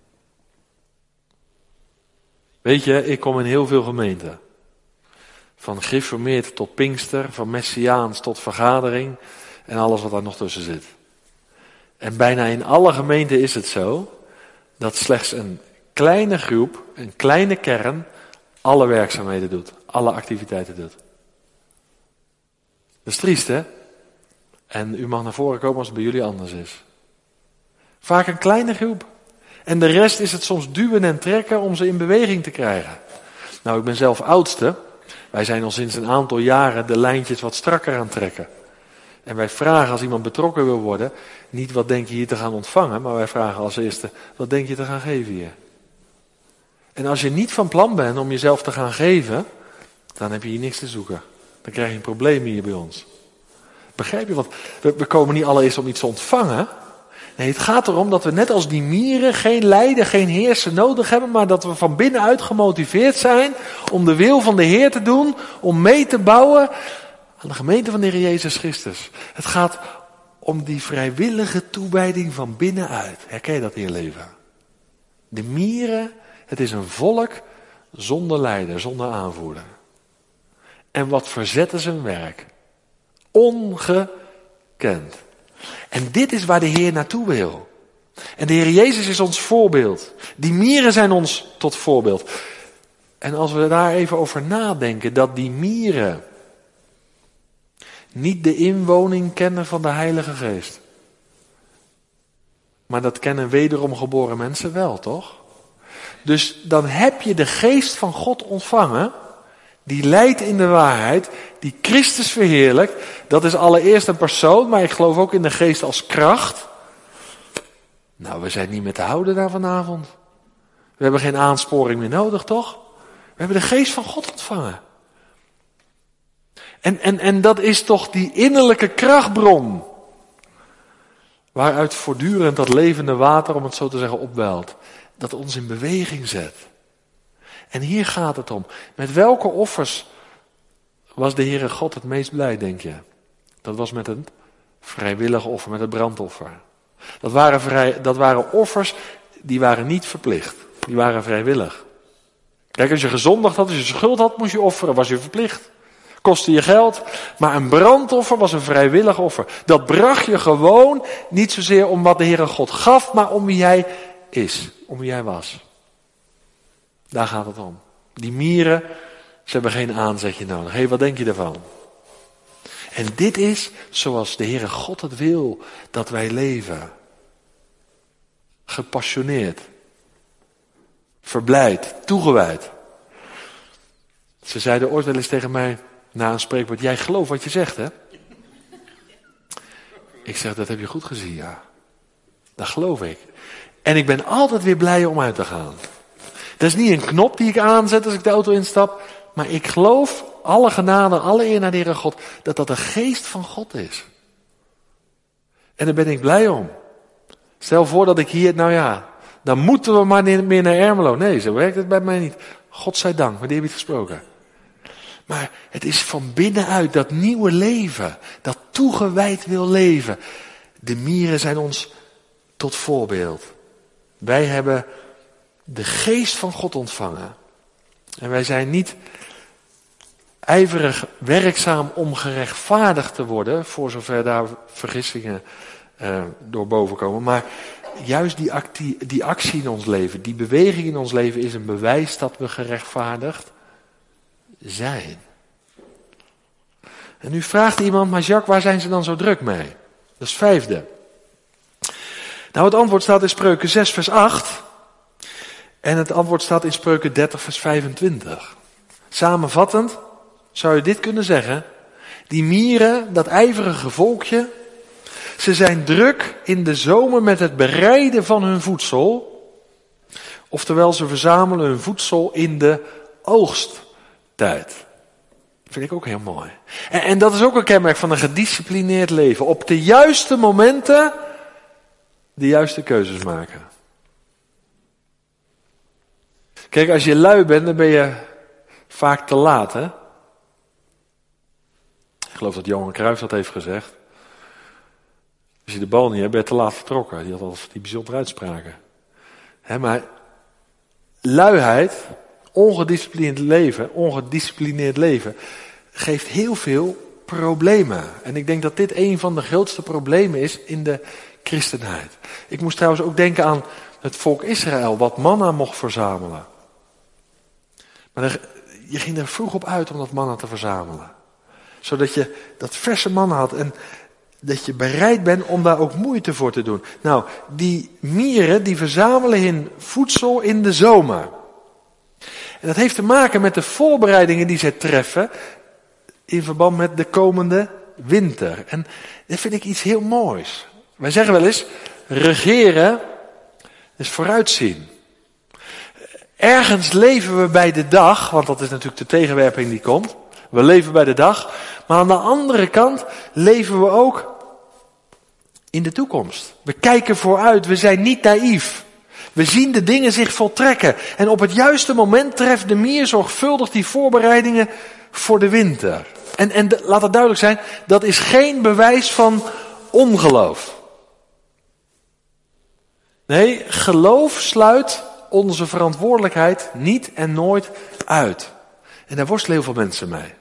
Weet je, ik kom in heel veel gemeenten. Van gereformeerd tot Pinkster, van Messiaans tot vergadering en alles wat daar nog tussen zit. En bijna in alle gemeenten is het zo dat slechts een kleine groep, een kleine kern, alle werkzaamheden doet, alle activiteiten doet. Dat is triest, hè? En u mag naar voren komen als het bij jullie anders is. Vaak een kleine groep. En de rest is het soms duwen en trekken om ze in beweging te krijgen. Nou, ik ben zelf oudste. Wij zijn al sinds een aantal jaren de lijntjes wat strakker aan het trekken. En wij vragen als iemand betrokken wil worden, niet wat denk je hier te gaan ontvangen, maar wij vragen als eerste, wat denk je te gaan geven hier? En als je niet van plan bent om jezelf te gaan geven, dan heb je hier niks te zoeken. Dan krijg je een probleem hier bij ons. Begrijp je? Want we komen niet allereerst om iets te ontvangen. Nee, het gaat erom dat we net als die mieren geen leider, geen heerser nodig hebben, maar dat we van binnenuit gemotiveerd zijn om de wil van de Heer te doen, om mee te bouwen aan de gemeente van de Heer Jezus Christus. Het gaat om die vrijwillige toewijding van binnenuit. Herken je dat in je leven? De mieren, het is een volk zonder leider, zonder aanvoerder. En wat verzetten ze hun werk? Ongekend. En dit is waar de Heer naartoe wil. En de Heer Jezus is ons voorbeeld. Die mieren zijn ons tot voorbeeld. En als we daar even over nadenken, dat die mieren niet de inwoning kennen van de Heilige Geest. Maar dat kennen wederom geboren mensen wel, toch? Dus dan heb je de geest van God ontvangen, die leidt in de waarheid, die Christus verheerlijkt. Dat is allereerst een persoon, maar ik geloof ook in de geest als kracht. Nou, we zijn niet meer te houden daar vanavond. We hebben geen aansporing meer nodig, toch? We hebben de geest van God ontvangen. En dat is toch die innerlijke krachtbron, waaruit voortdurend dat levende water, om het zo te zeggen, opwelt. Dat ons in beweging zet. En hier gaat het om. Met welke offers was de Heere God het meest blij, denk je? Dat was met een vrijwillig offer, met het brandoffer. Dat waren offers, die waren niet verplicht. Die waren vrijwillig. Kijk, als je gezondigd had, als je schuld had, moest je offeren, was je verplicht. Kostte je geld, maar een brandoffer was een vrijwillig offer. Dat bracht je gewoon, niet zozeer om wat de Heere God gaf, maar om wie jij is, om wie jij was. Daar gaat het om. Die mieren, ze hebben geen aanzetje nodig. Hé, wat denk je daarvan? En dit is zoals de Heere God het wil dat wij leven. gepassioneerd, verblijd, toegewijd. Ze zeiden ooit wel eens tegen mij, na een spreekwoord, jij gelooft wat je zegt, hè? Ik zeg, dat heb je goed gezien, ja. Dat geloof ik. En ik ben altijd weer blij om uit te gaan. Dat is niet een knop die ik aanzet als ik de auto instap, maar ik geloof, alle genade, alle eer naar de Heere God, dat dat de geest van God is. En daar ben ik blij om. Stel voor dat ik hier, dan moeten we maar niet meer naar Ermelo. Nee, zo werkt het bij mij niet. God zij dank, met die heb je het gesproken. Maar het is van binnenuit dat nieuwe leven, dat toegewijd wil leven. De mieren zijn ons tot voorbeeld. Wij hebben de geest van God ontvangen. En wij zijn niet ijverig werkzaam om gerechtvaardigd te worden, voor zover daar vergissingen door boven komen. Maar juist die actie in ons leven, die beweging in ons leven is een bewijs dat we gerechtvaardigd zijn. En nu vraagt iemand, maar Jacques, waar zijn ze dan zo druk mee? Dat is 5e. Nou, het antwoord staat in Spreuken 6 vers 8. En het antwoord staat in Spreuken 30 vers 25. Samenvattend zou je dit kunnen zeggen. Die mieren, dat ijverige volkje, ze zijn druk in de zomer met het bereiden van hun voedsel. Oftewel, ze verzamelen hun voedsel in de oogsttijd. Dat vind ik ook heel mooi. En dat is ook een kenmerk van een gedisciplineerd leven. Op de juiste momenten de juiste keuzes maken. Kijk, als je lui bent, dan ben je vaak te laat, hè? Ik geloof dat Johan Cruijff dat heeft gezegd. Als je de bal niet hebt, ben je te laat vertrokken. Die had al die bijzondere uitspraken. Maar luiheid, ongedisciplineerd leven, geeft heel veel problemen. En ik denk dat dit een van de grootste problemen is in de christenheid. Ik moest trouwens ook denken aan het volk Israël, wat manna mocht verzamelen. Maar je ging er vroeg op uit om dat manna te verzamelen. Zodat je dat verse manna had en dat je bereid bent om daar ook moeite voor te doen. Nou, die mieren die verzamelen hun voedsel in de zomer. En dat heeft te maken met de voorbereidingen die zij treffen in verband met de komende winter. En dat vind ik iets heel moois. Wij zeggen wel eens, regeren is vooruitzien. Ergens leven we bij de dag, want dat is natuurlijk de tegenwerping die komt. We leven bij de dag, maar aan de andere kant leven we ook in de toekomst. We kijken vooruit, we zijn niet naïef. We zien de dingen zich voltrekken. En op het juiste moment treft de mier zorgvuldig die voorbereidingen voor de winter. En laat het duidelijk zijn, dat is geen bewijs van ongeloof. Nee, geloof sluit onze verantwoordelijkheid niet en nooit uit. En daar worstelen heel veel mensen mee.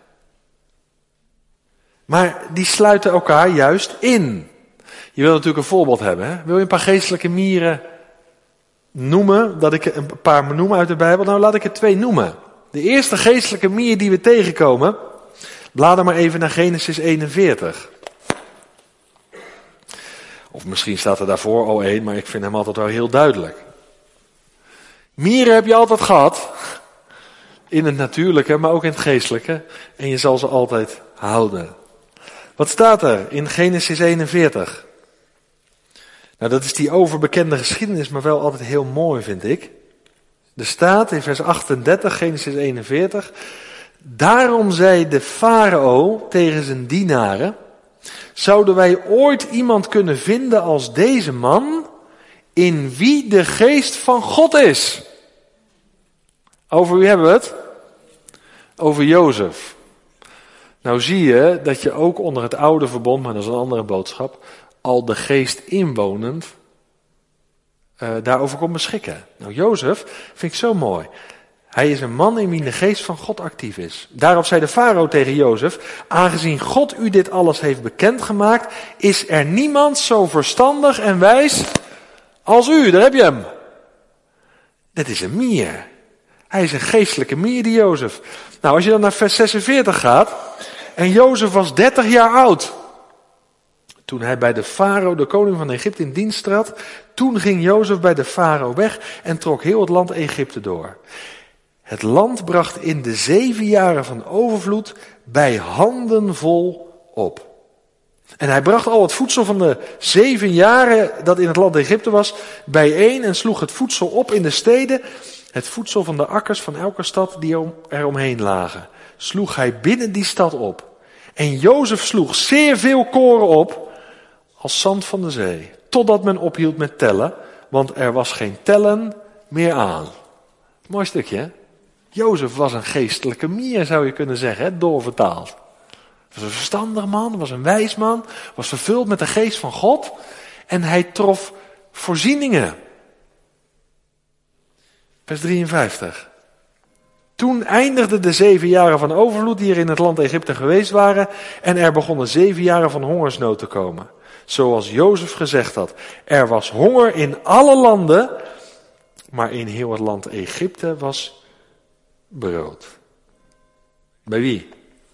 Maar die sluiten elkaar juist in. Je wil natuurlijk een voorbeeld hebben. Hè? Wil je een paar geestelijke mieren noemen? Dat ik een paar noem uit de Bijbel? Nou, laat ik er 2 noemen. De eerste geestelijke mier die we tegenkomen. Blader maar even naar Genesis 41. Of misschien staat er daarvoor al 1, maar ik vind hem altijd wel heel duidelijk. Mieren heb je altijd gehad. In het natuurlijke, maar ook in het geestelijke. En je zal ze altijd houden. Wat staat er in Genesis 41? Nou, dat is die overbekende geschiedenis, maar wel altijd heel mooi, vind ik. Er staat in vers 38, Genesis 41. Daarom zei de farao tegen zijn dienaren: zouden wij ooit iemand kunnen vinden als deze man, in wie de geest van God is? Over wie hebben we het? Over Jozef. Nou zie je dat je ook onder het oude verbond, maar dat is een andere boodschap, al de geest inwonend daarover kon beschikken. Nou, Jozef vind ik zo mooi. Hij is een man in wie de geest van God actief is. Daarop zei de farao tegen Jozef: aangezien God u dit alles heeft bekendgemaakt, is er niemand zo verstandig en wijs als u. Daar heb je hem. Dit is een mier. Hij is een geestelijke mier, die Jozef. Nou, als je dan naar vers 46 gaat. En Jozef was 30 jaar oud Toen hij bij de farao, de koning van Egypte, in dienst trad, toen ging Jozef bij de farao weg en trok heel het land Egypte door. Het land bracht in de 7 jaren van overvloed bij handen vol op. En hij bracht al het voedsel van de 7 jaren dat in het land Egypte was bijeen en sloeg het voedsel op in de steden. Het voedsel van de akkers van elke stad die er omheen lagen, sloeg hij binnen die stad op. En Jozef sloeg zeer veel koren op als zand van de zee, totdat men ophield met tellen, want er was geen tellen meer aan. Mooi stukje, hè? Jozef was een geestelijke mier, zou je kunnen zeggen, hè? Doorvertaald. Was een verstandig man, was een wijs man, was vervuld met de geest van God en hij trof voorzieningen. Vers 53. Toen eindigden de 7 jaren van overvloed die er in het land Egypte geweest waren en er begonnen 7 jaren van hongersnood te komen. Zoals Jozef gezegd had, er was honger in alle landen, maar in heel het land Egypte was brood. Bij wie?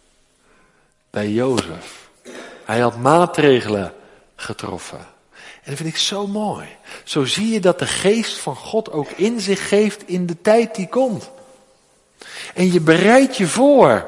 Bij Jozef. Hij had maatregelen getroffen. En dat vind ik zo mooi. Zo zie je dat de geest van God ook in zich geeft in de tijd die komt. En je bereidt je voor.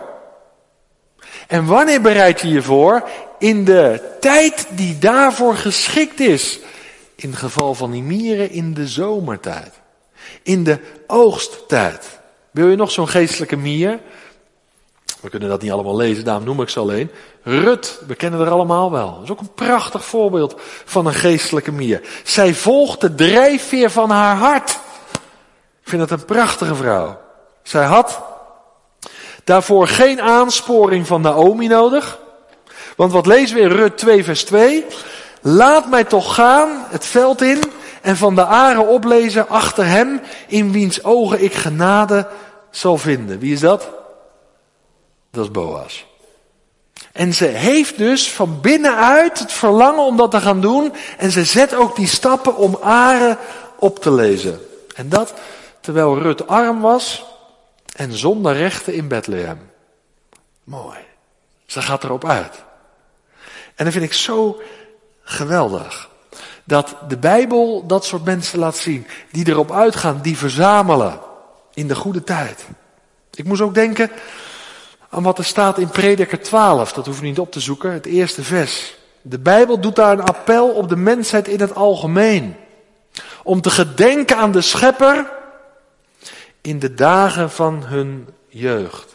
En wanneer bereid je je voor? In de tijd die daarvoor geschikt is. In het geval van die mieren in de zomertijd. In de oogsttijd. Wil je nog zo'n geestelijke mier? We kunnen dat niet allemaal lezen, daarom noem ik ze alleen. Rut, we kennen er allemaal wel. Dat is ook een prachtig voorbeeld van een geestelijke mier. Zij volgt de drijfveer van haar hart. Ik vind het een prachtige vrouw. Zij had daarvoor geen aansporing van Naomi nodig. Want wat lezen we in Rut 2 vers 2? Laat mij toch gaan het veld in en van de aren oplezen achter hem in wiens ogen ik genade zal vinden. Wie is dat? Dat is Boas. En ze heeft dus van binnenuit het verlangen om dat te gaan doen. En ze zet ook die stappen om aren op te lezen. En dat terwijl Rut arm was en zonder rechten in Bethlehem. Mooi. Ze gaat erop uit. En dat vind ik zo geweldig. Dat de Bijbel dat soort mensen laat zien. Die erop uitgaan, die verzamelen in de goede tijd. Ik moest ook denken aan wat er staat in Prediker 12. Dat hoef je niet op te zoeken, het eerste vers. De Bijbel doet daar een appel op de mensheid in het algemeen. Om te gedenken aan de Schepper in de dagen van hun jeugd.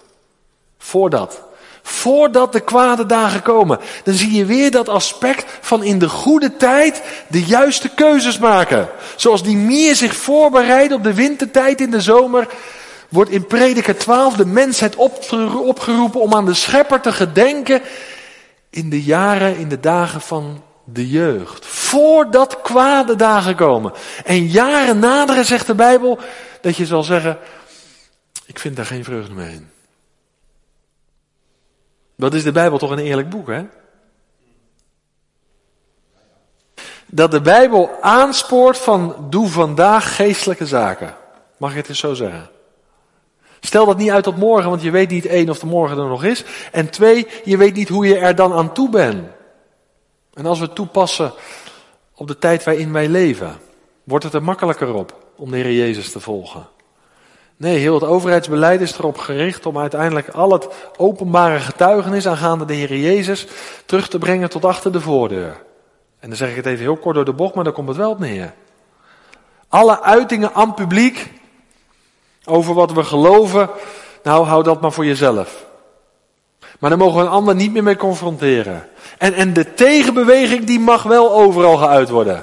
Voordat de kwade dagen komen. Dan zie je weer dat aspect van in de goede tijd de juiste keuzes maken. Zoals die mier zich voorbereidt op de wintertijd in de zomer, wordt in Prediker 12 de mensheid opgeroepen om aan de Schepper te gedenken in de jaren, in de dagen van de jeugd. Voordat kwade dagen komen. En jaren naderen, zegt de Bijbel, dat je zal zeggen, ik vind daar geen vreugde mee in. Wat is de Bijbel toch een eerlijk boek, hè? Dat de Bijbel aanspoort van doe vandaag geestelijke zaken. Mag ik het eens zo zeggen? Stel dat niet uit tot morgen, want je weet niet 1 of de morgen er nog is. En 2, je weet niet hoe je er dan aan toe bent. En als we het toepassen op de tijd waarin wij leven, wordt het er makkelijker op om de Heer Jezus te volgen. Nee, heel het overheidsbeleid is erop gericht om uiteindelijk al het openbare getuigenis aangaande de Heer Jezus terug te brengen tot achter de voordeur. En dan zeg ik het even heel kort door de bocht, maar daar komt het wel op neer. Alle uitingen aan publiek over wat we geloven, nou hou dat maar voor jezelf. Maar daar mogen we een ander niet meer mee confronteren. En de tegenbeweging die mag wel overal geuit worden.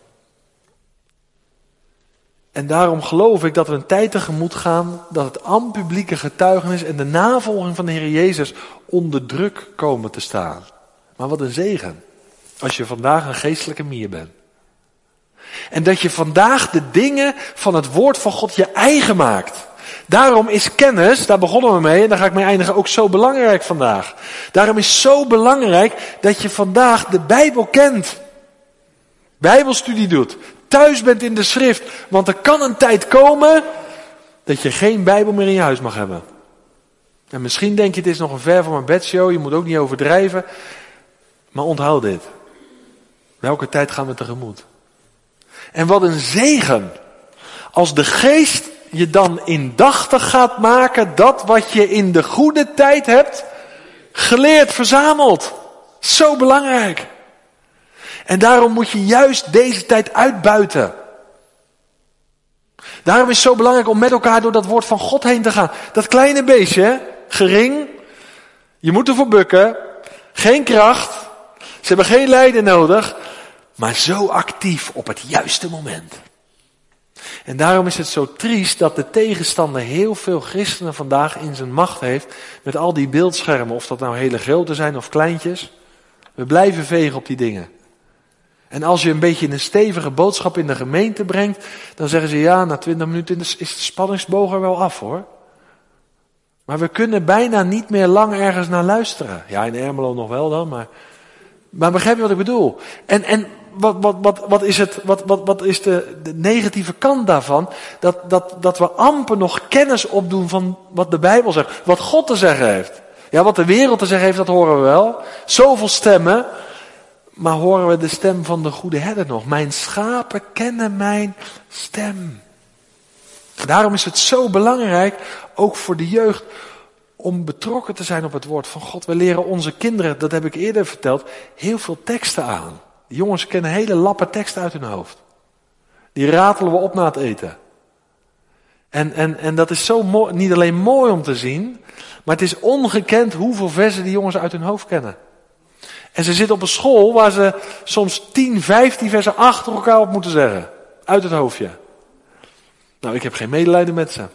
En daarom geloof ik dat we een tijd tegemoet gaan dat het ampublieke getuigenis en de navolging van de Heer Jezus onder druk komen te staan. Maar wat een zegen als je vandaag een geestelijke mier bent. En dat je vandaag de dingen van het woord van God je eigen maakt. Daarom is kennis, daar begonnen we mee en daar ga ik mee eindigen, ook zo belangrijk vandaag. Daarom is zo belangrijk dat je vandaag de Bijbel kent. Bijbelstudie doet. Thuis bent in de schrift. Want er kan een tijd komen dat je geen Bijbel meer in je huis mag hebben. En misschien denk je het is nog een ver van mijn bedshow, je moet ook niet overdrijven. Maar onthoud dit. Welke tijd gaan we tegemoet? En wat een zegen. Als de geest je dan indachtig gaat maken, dat wat je in de goede tijd hebt geleerd, verzameld. Zo belangrijk. En daarom moet je juist deze tijd uitbuiten. Daarom is het zo belangrijk om met elkaar door dat woord van God heen te gaan. Dat kleine beestje, hè? Gering. Je moet ervoor bukken. Geen kracht. Ze hebben geen lijden nodig. Maar zo actief op het juiste moment. En daarom is het zo triest dat de tegenstander heel veel christenen vandaag in zijn macht heeft. Met al die beeldschermen. Of dat nou hele grote zijn of kleintjes. We blijven vegen op die dingen. En als je een beetje een stevige boodschap in de gemeente brengt, dan zeggen ze ja, na 20 minuten is de spanningsboog er wel af hoor. Maar we kunnen bijna niet meer lang ergens naar luisteren. Ja, in Ermelo nog wel dan, maar begrijp je wat ik bedoel? En wat is de negatieve kant daarvan? Dat we amper nog kennis opdoen van wat de Bijbel zegt, wat God te zeggen heeft. Ja, wat de wereld te zeggen heeft, dat horen we wel. Zoveel stemmen. Maar horen we de stem van de goede herder nog? Mijn schapen kennen mijn stem. Daarom is het zo belangrijk, ook voor de jeugd, om betrokken te zijn op het woord van God. We leren onze kinderen, dat heb ik eerder verteld, heel veel teksten aan. Die jongens kennen hele lappen teksten uit hun hoofd. Die ratelen we op na het eten. En dat is zo mooi, niet alleen mooi om te zien, maar het is ongekend hoeveel versen die jongens uit hun hoofd kennen. En ze zitten op een school waar ze soms 10, 15 versen achter elkaar op moeten zeggen. Uit het hoofdje. Nou, ik heb geen medelijden met ze.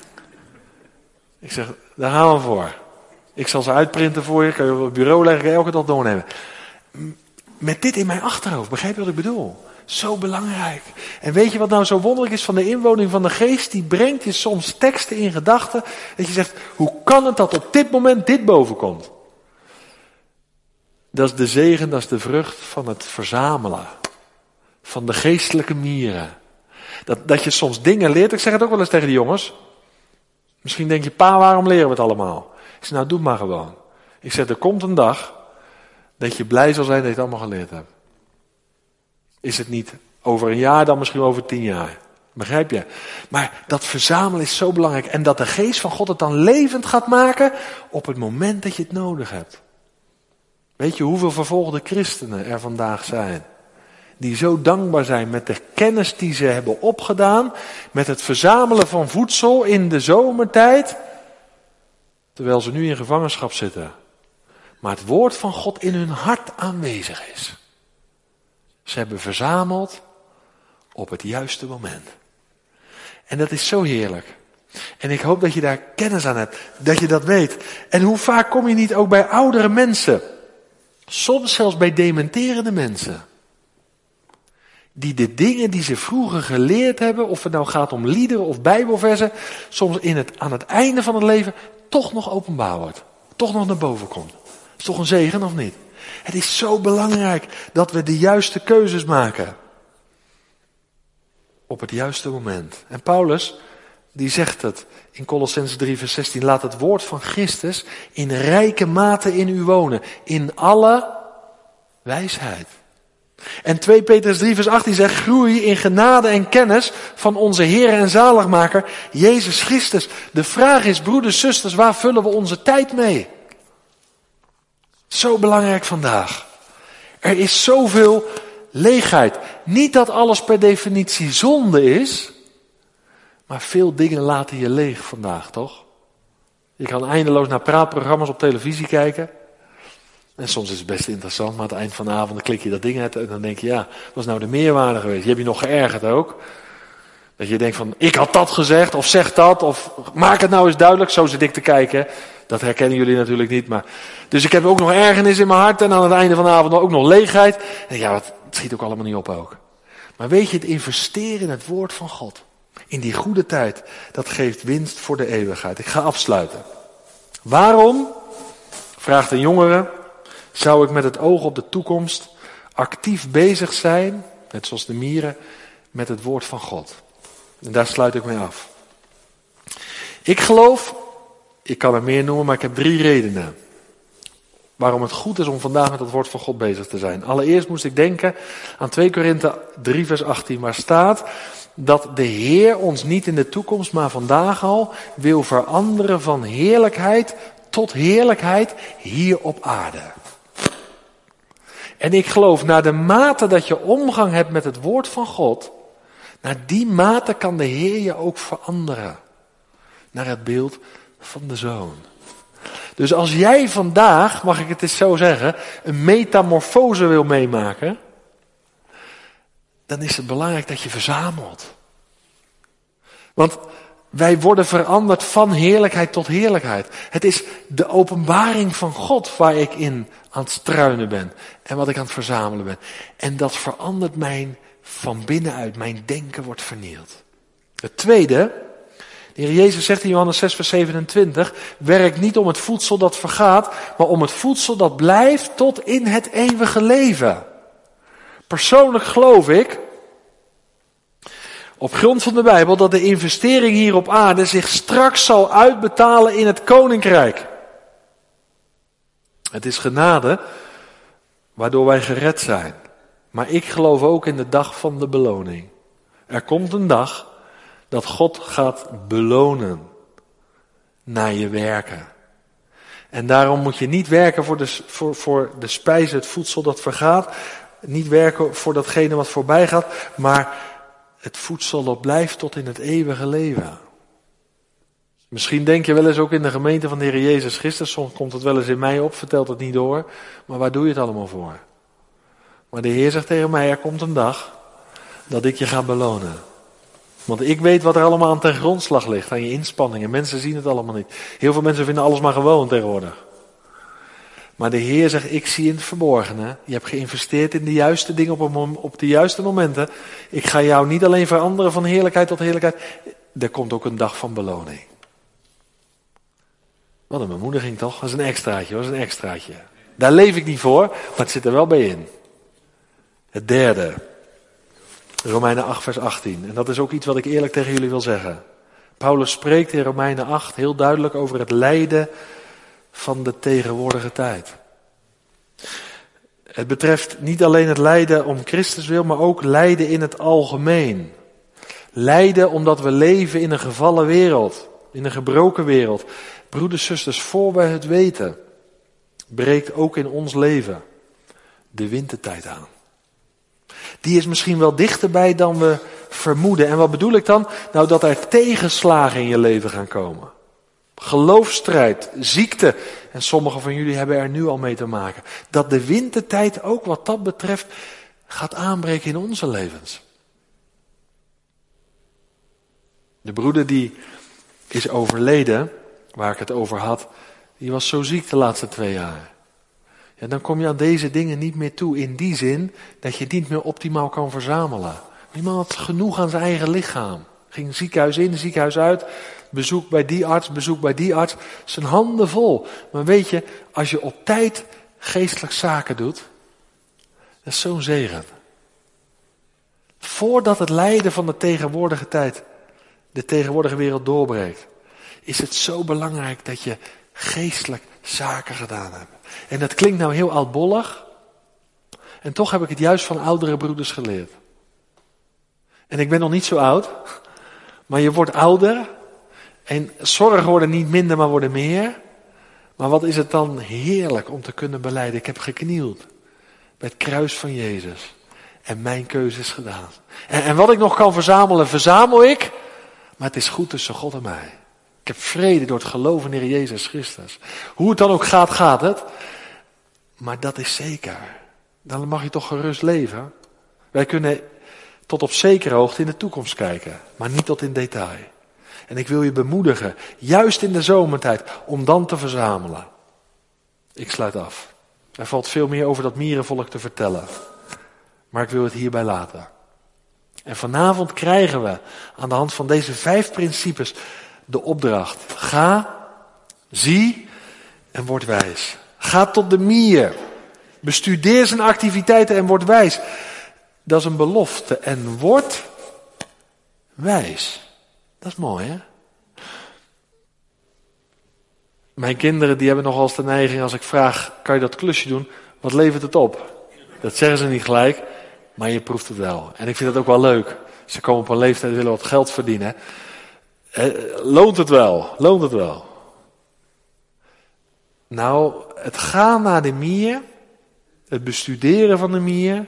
Ik zeg, daar gaan we voor. Ik zal ze uitprinten voor je, kan je op het bureau leggen, kan je elke dag doornemen. Met dit in mijn achterhoofd, begrijp je wat ik bedoel? Zo belangrijk. En weet je wat nou zo wonderlijk is van de inwoning van de geest? Die brengt je soms teksten in gedachten. Dat je zegt, hoe kan het dat op dit moment dit bovenkomt? Dat is de zegen, dat is de vrucht van het verzamelen. Van de geestelijke mieren. Dat je soms dingen leert. Ik zeg het ook wel eens tegen de jongens. Misschien denk je, pa, waarom leren we het allemaal? Ik zeg, nou doe het maar gewoon. Ik zeg, er komt een dag dat je blij zal zijn dat je het allemaal geleerd hebt. Is het niet over een jaar, dan misschien over 10 jaar. Begrijp je? Maar dat verzamelen is zo belangrijk. En dat de geest van God het dan levend gaat maken op het moment dat je het nodig hebt. Weet je hoeveel vervolgde christenen er vandaag zijn? Die zo dankbaar zijn met de kennis die ze hebben opgedaan. Met het verzamelen van voedsel in de zomertijd. Terwijl ze nu in gevangenschap zitten. Maar het woord van God in hun hart aanwezig is. Ze hebben verzameld op het juiste moment. En dat is zo heerlijk. En ik hoop dat je daar kennis aan hebt. Dat je dat weet. En hoe vaak kom je niet ook bij oudere mensen. Soms zelfs bij dementerende mensen. Die de dingen die ze vroeger geleerd hebben, of het nou gaat om liederen of bijbelversen, soms aan het einde van het leven toch nog openbaar wordt. Toch nog naar boven komt. Is toch een zegen of niet? Het is zo belangrijk dat we de juiste keuzes maken. Op het juiste moment. En Paulus, die zegt het in Kolossenzen 3 vers 16. Laat het woord van Christus in rijke mate in u wonen. In alle wijsheid. En 2 Petrus 3 vers 18 zegt. Groei in genade en kennis van onze Heer en Zaligmaker Jezus Christus. De vraag is, broeders, zusters, waar vullen we onze tijd mee? Zo belangrijk vandaag. Er is zoveel leegheid. Niet dat alles per definitie zonde is. Maar veel dingen laten je leeg vandaag, toch? Je kan eindeloos naar praatprogramma's op televisie kijken. En soms is het best interessant, maar aan het eind van de avond dan klik je dat ding uit en dan denk je, ja, wat is nou de meerwaarde geweest? Je hebt je nog geërgerd ook. Dat je denkt van, ik had dat gezegd, of zeg dat, of maak het nou eens duidelijk. Zo zit ik te kijken. Dat herkennen jullie natuurlijk niet, maar... Dus ik heb ook nog ergernis in mijn hart en aan het einde van de avond ook nog leegheid. En ja, het schiet ook allemaal niet op ook. Maar weet je, het investeren in het woord van God, in die goede tijd, dat geeft winst voor de eeuwigheid. Ik ga afsluiten. Waarom, vraagt een jongere, zou ik met het oog op de toekomst actief bezig zijn, net zoals de mieren, met het woord van God? En daar sluit ik mee af. Ik geloof, ik kan er meer noemen, maar ik heb 3 redenen. waarom het goed is om vandaag met het woord van God bezig te zijn. Allereerst moest ik denken aan 2 Korinthe 3 vers 18, waar staat dat de Heer ons niet in de toekomst, maar vandaag al wil veranderen van heerlijkheid tot heerlijkheid hier op aarde. En ik geloof, naar de mate dat je omgang hebt met het woord van God, naar die mate kan de Heer je ook veranderen. Naar het beeld van de Zoon. Dus als jij vandaag, mag ik het eens zo zeggen, een metamorfose wil meemaken, dan is het belangrijk dat je verzamelt. Want wij worden veranderd van heerlijkheid tot heerlijkheid. Het is de openbaring van God waar ik in aan het struinen ben. En wat ik aan het verzamelen ben. En dat verandert mij van binnenuit. Mijn denken wordt vernield. Het tweede, de Heer Jezus zegt in Johannes 6 vers 27. Werk niet om het voedsel dat vergaat, maar om het voedsel dat blijft tot in het eeuwige leven. Persoonlijk geloof ik, op grond van de Bijbel, dat de investering hier op aarde zich straks zal uitbetalen in het koninkrijk. Het is genade waardoor wij gered zijn. Maar ik geloof ook in de dag van de beloning. Er komt een dag dat God gaat belonen naar je werken. En daarom moet je niet werken voor de spijs, het voedsel dat vergaat. Niet werken voor datgene wat voorbij gaat, maar het voedsel dat blijft tot in het eeuwige leven. Misschien denk je wel eens ook in de gemeente van de Heer Jezus Christus, soms komt het wel eens in mij op, vertelt het niet door, maar waar doe je het allemaal voor? Maar de Heer zegt tegen mij, er komt een dag dat ik je ga belonen. Want ik weet wat er allemaal aan ten grondslag ligt, aan je inspanningen. Mensen zien het allemaal niet. Heel veel mensen vinden alles maar gewoon tegenwoordig. Maar de Heer zegt, ik zie in het verborgene. Je hebt geïnvesteerd in de juiste dingen op de juiste momenten. Ik ga jou niet alleen veranderen van heerlijkheid tot heerlijkheid. Er komt ook een dag van beloning. Wat een bemoediging toch? Dat is een extraatje, dat is een extraatje. Daar leef ik niet voor, maar het zit er wel bij in. Het derde. Romeinen 8 vers 18. En dat is ook iets wat ik eerlijk tegen jullie wil zeggen. Paulus spreekt in Romeinen 8 heel duidelijk over het lijden van de tegenwoordige tijd. Het betreft niet alleen het lijden om Christus wil, maar ook lijden in het algemeen. Lijden omdat we leven in een gevallen wereld, in een gebroken wereld. Broeders, zusters, voor wij het weten, breekt ook in ons leven de wintertijd aan. Die is misschien wel dichterbij dan we vermoeden. En wat bedoel ik dan? Nou, dat er tegenslagen in je leven gaan komen. Geloofsstrijd, ziekte. En sommigen van jullie hebben er nu al mee te maken. Dat de wintertijd ook wat dat betreft gaat aanbreken in onze levens. De broeder die is overleden, waar ik het over had, die was zo ziek de laatste 2 jaar. Ja, dan kom je aan deze dingen niet meer toe. In die zin dat je het niet meer optimaal kan verzamelen. Iemand had genoeg aan zijn eigen lichaam. Ging ziekenhuis in, ziekenhuis uit. Bezoek bij die arts, bezoek bij die arts. Zijn handen vol. Maar weet je, als je op tijd geestelijk zaken doet, dat is zo'n zegen. Voordat het lijden van de tegenwoordige tijd, de tegenwoordige wereld doorbreekt, is het zo belangrijk dat je geestelijk zaken gedaan hebt. En dat klinkt nou heel oudbollig. En toch heb ik het juist van oudere broeders geleerd. En ik ben nog niet zo oud. Maar je wordt ouder. En zorgen worden niet minder, maar worden meer. Maar wat is het dan heerlijk om te kunnen belijden. Ik heb geknield bij het kruis van Jezus. En mijn keuze is gedaan. En wat ik nog kan verzamelen, verzamel ik. Maar het is goed tussen God en mij. Ik heb vrede door het geloven in de Heer Jezus Christus. Hoe het dan ook gaat, gaat het. Maar dat is zeker. Dan mag je toch gerust leven. Wij kunnen tot op zekere hoogte in de toekomst kijken. Maar niet tot in detail. En ik wil je bemoedigen, juist in de zomertijd, om dan te verzamelen. Ik sluit af. Er valt veel meer over dat mierenvolk te vertellen. Maar ik wil het hierbij laten. En vanavond krijgen we aan de hand van deze 5 principes de opdracht. Ga, zie en word wijs. Ga tot de mier. Bestudeer zijn activiteiten en word wijs. Dat is een belofte. En word wijs. Dat is mooi, hè? Mijn kinderen die hebben nogal eens de neiging, als ik vraag, kan je dat klusje doen? Wat levert het op? Dat zeggen ze niet gelijk, maar je proeft het wel. En ik vind het ook wel leuk. Ze komen op een leeftijd, willen wat geld verdienen. Loont het wel? Loont het wel? Nou, het gaan naar de mier, het bestuderen van de mier,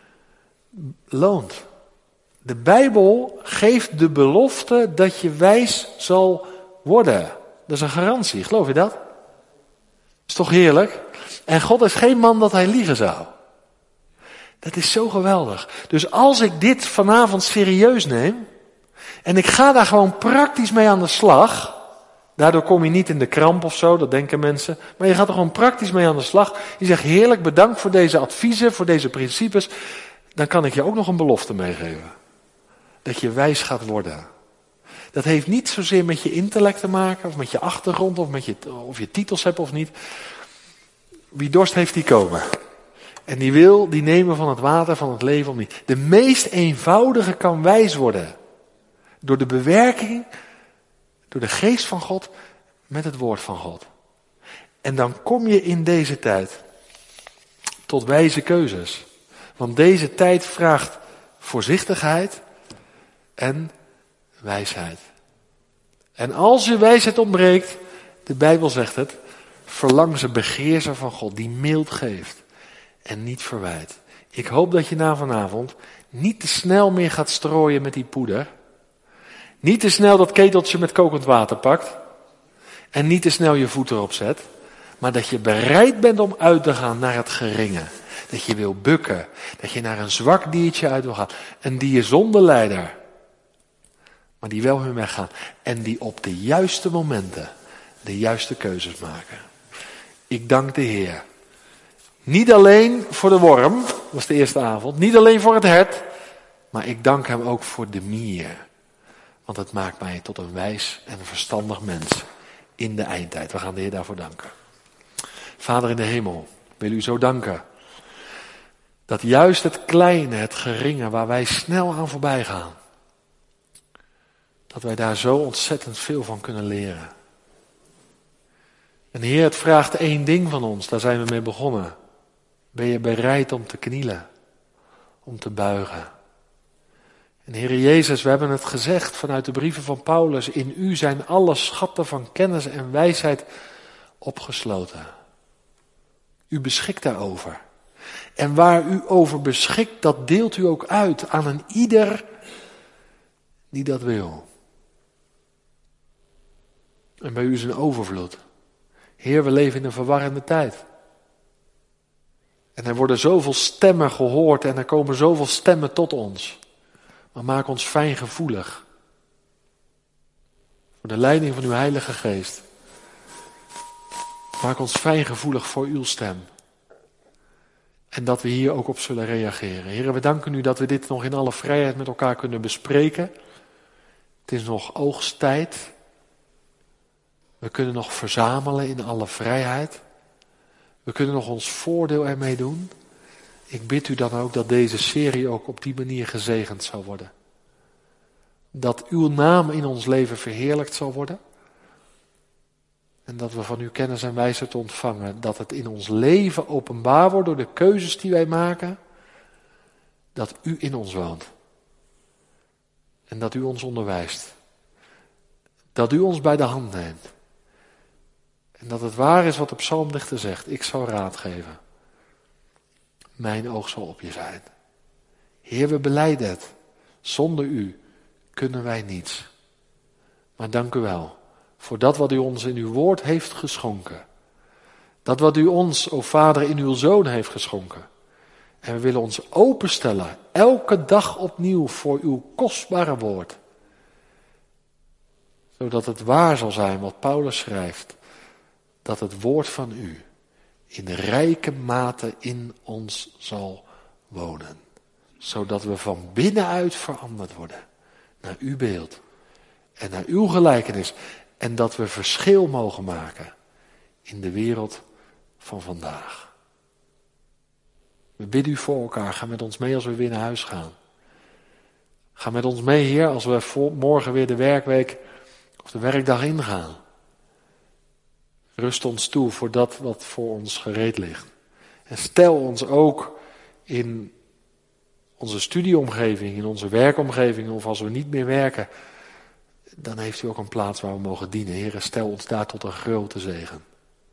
loont. De Bijbel geeft de belofte dat je wijs zal worden. Dat is een garantie, geloof je dat? Is toch heerlijk? En God is geen man dat hij liegen zou. Dat is zo geweldig. Dus als ik dit vanavond serieus neem, en ik ga daar gewoon praktisch mee aan de slag, daardoor kom je niet in de kramp of zo, dat denken mensen, maar je gaat er gewoon praktisch mee aan de slag. Je zegt heerlijk, bedankt voor deze adviezen, voor deze principes. Dan kan ik je ook nog een belofte meegeven. Dat je wijs gaat worden. Dat heeft niet zozeer met je intellect te maken, of met je achtergrond, of je titels hebt of niet. Wie dorst heeft, die komen. En die nemen van het water van het leven om niet. De meest eenvoudige kan wijs worden. Door de bewerking, door de geest van God, met het woord van God. En dan kom je in deze tijd tot wijze keuzes. Want deze tijd vraagt voorzichtigheid en wijsheid. En als je wijsheid ontbreekt, de Bijbel zegt het, verlang ze, begeer ze van God, die mild geeft en niet verwijt. Ik hoop dat je na vanavond niet te snel meer gaat strooien met die poeder. Niet te snel dat keteltje met kokend water pakt. En niet te snel je voet erop zet. Maar dat je bereid bent om uit te gaan naar het geringe. Dat je wil bukken. Dat je naar een zwak diertje uit wil gaan. Een dier zonder leider. Maar die wel hun weg gaan. En die op de juiste momenten de juiste keuzes maken. Ik dank de Heer. Niet alleen voor de worm, dat was de eerste avond. Niet alleen voor het hert. Maar ik dank hem ook voor de mier. Want het maakt mij tot een wijs en een verstandig mens in de eindtijd. We gaan de Heer daarvoor danken. Vader in de hemel, wil u zo danken. Dat juist het kleine, het geringe, waar wij snel aan voorbij gaan. Dat wij daar zo ontzettend veel van kunnen leren. En Heer, het vraagt één ding van ons, daar zijn we mee begonnen. Ben je bereid om te knielen? Om te buigen? En Heer Jezus, we hebben het gezegd vanuit de brieven van Paulus. In u zijn alle schatten van kennis en wijsheid opgesloten. U beschikt daarover. En waar u over beschikt, dat deelt u ook uit aan een ieder die dat wil. En bij u is een overvloed. Heer, we leven in een verwarrende tijd. En er worden zoveel stemmen gehoord en er komen zoveel stemmen tot ons. Maar maak ons fijngevoelig. Voor de leiding van uw Heilige Geest. Maak ons fijngevoelig voor uw stem. En dat we hier ook op zullen reageren. Heer, we danken u dat we dit nog in alle vrijheid met elkaar kunnen bespreken. Het is nog oogsttijd. We kunnen nog verzamelen in alle vrijheid. We kunnen nog ons voordeel ermee doen. Ik bid u dan ook dat deze serie ook op die manier gezegend zal worden. Dat uw naam in ons leven verheerlijkt zal worden. En dat we van uw kennis en wijsheid ontvangen. Dat het in ons leven openbaar wordt door de keuzes die wij maken. Dat u in ons woont. En dat u ons onderwijst. Dat u ons bij de hand neemt. En dat het waar is wat de psalmdichter zegt. Ik zal raad geven. Mijn oog zal op je zijn. Heer, we belijden het. Zonder u kunnen wij niets. Maar dank u wel voor dat wat u ons in uw woord heeft geschonken. Dat wat u ons, o Vader, in uw Zoon heeft geschonken. En we willen ons openstellen, elke dag opnieuw voor uw kostbare woord. Zodat het waar zal zijn wat Paulus schrijft. Dat het woord van u in rijke mate in ons zal wonen. Zodat we van binnenuit veranderd worden. Naar uw beeld. En naar uw gelijkenis. En dat we verschil mogen maken. In de wereld van vandaag. We bidden u voor elkaar. Ga met ons mee als we weer naar huis gaan. Ga met ons mee, Heer, als we morgen weer de werkweek of de werkdag ingaan. Rust ons toe voor dat wat voor ons gereed ligt. En stel ons ook in onze studieomgeving, in onze werkomgeving, of als we niet meer werken, dan heeft u ook een plaats waar we mogen dienen. Heere, stel ons daar tot een grote zegen.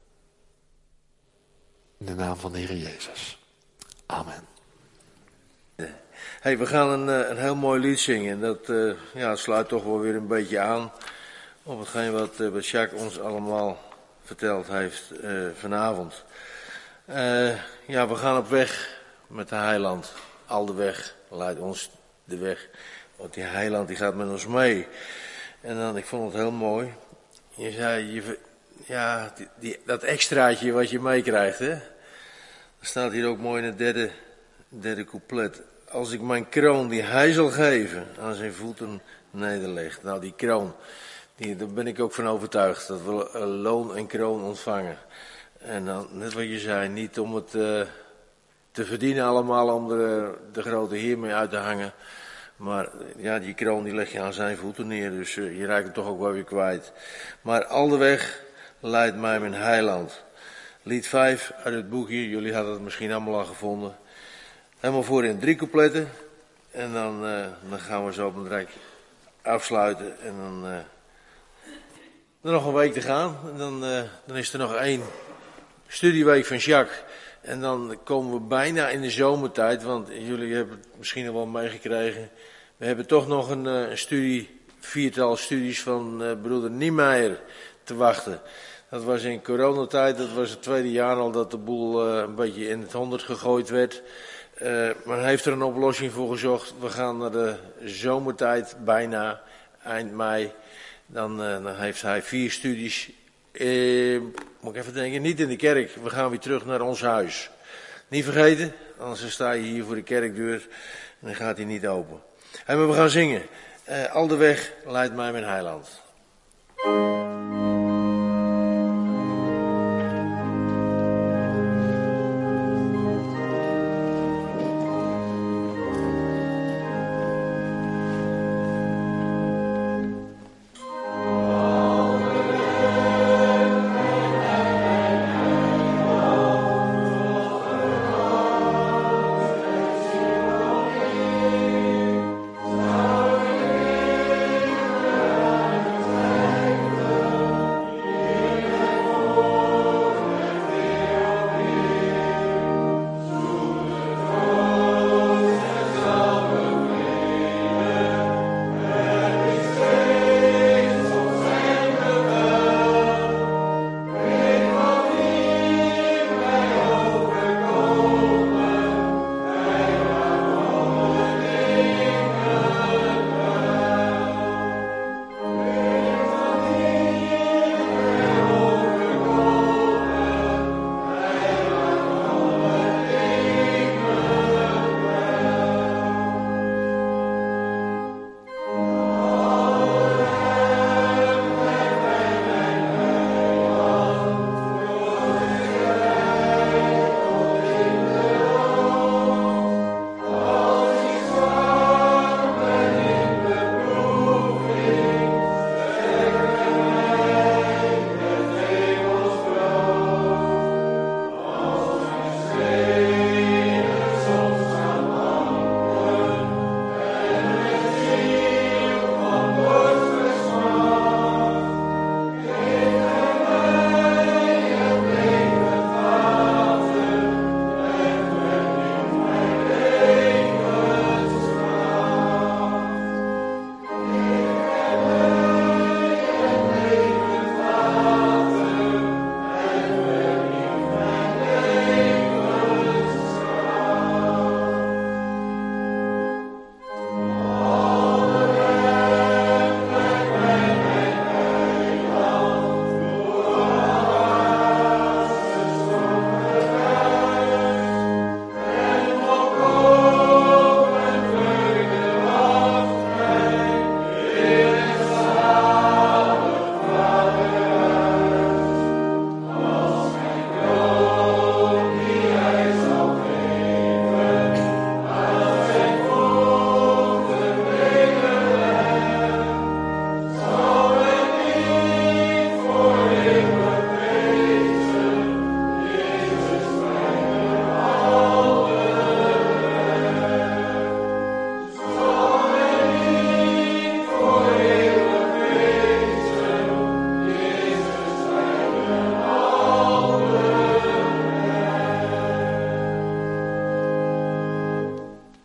In de naam van de Heer Jezus. Amen. Hey, we gaan een heel mooi lied zingen. Dat sluit toch wel weer een beetje aan op hetgeen wat Jacques ons allemaal verteld heeft vanavond. We gaan op weg met de heiland. Al de weg leidt ons de weg. Want die heiland die gaat met ons mee. En dan, ik vond het heel mooi. Je zei, dat extraatje wat je meekrijgt, hè. Dat staat hier ook mooi in het derde couplet. Als ik mijn kroon die hij zal geven aan zijn voeten nederleg. Nou, die kroon, daar ben ik ook van overtuigd. Dat we een loon en kroon ontvangen. En dan, net wat je zei, niet om het te verdienen allemaal, om de grote Heer mee uit te hangen. Maar ja, die kroon die leg je aan zijn voeten neer, dus je raakt hem toch ook wel weer kwijt. Maar al de weg leidt mij mijn heiland. Lied 5 uit het boekje, jullie hadden het misschien allemaal al gevonden. Helemaal voor in 3 coupletten. En dan gaan we zo op een rijk afsluiten. En dan er nog een week te gaan. En dan is er nog 1 studieweek van Jacques. En dan komen we bijna in de zomertijd. Want jullie hebben het misschien al wel meegekregen. We hebben toch nog een viertal studies van broeder Niemeyer te wachten. Dat was in coronatijd, dat was het 2e jaar al dat de boel een beetje in het 100 gegooid werd. Maar hij heeft er een oplossing voor gezocht. We gaan naar de zomertijd, bijna eind mei. Dan heeft hij 4 studies. Moet ik even denken, niet in de kerk. We gaan weer terug naar ons huis. Niet vergeten, anders sta je hier voor de kerkdeur en dan gaat hij niet open. En we gaan zingen. Al de weg leidt mij mijn heiland.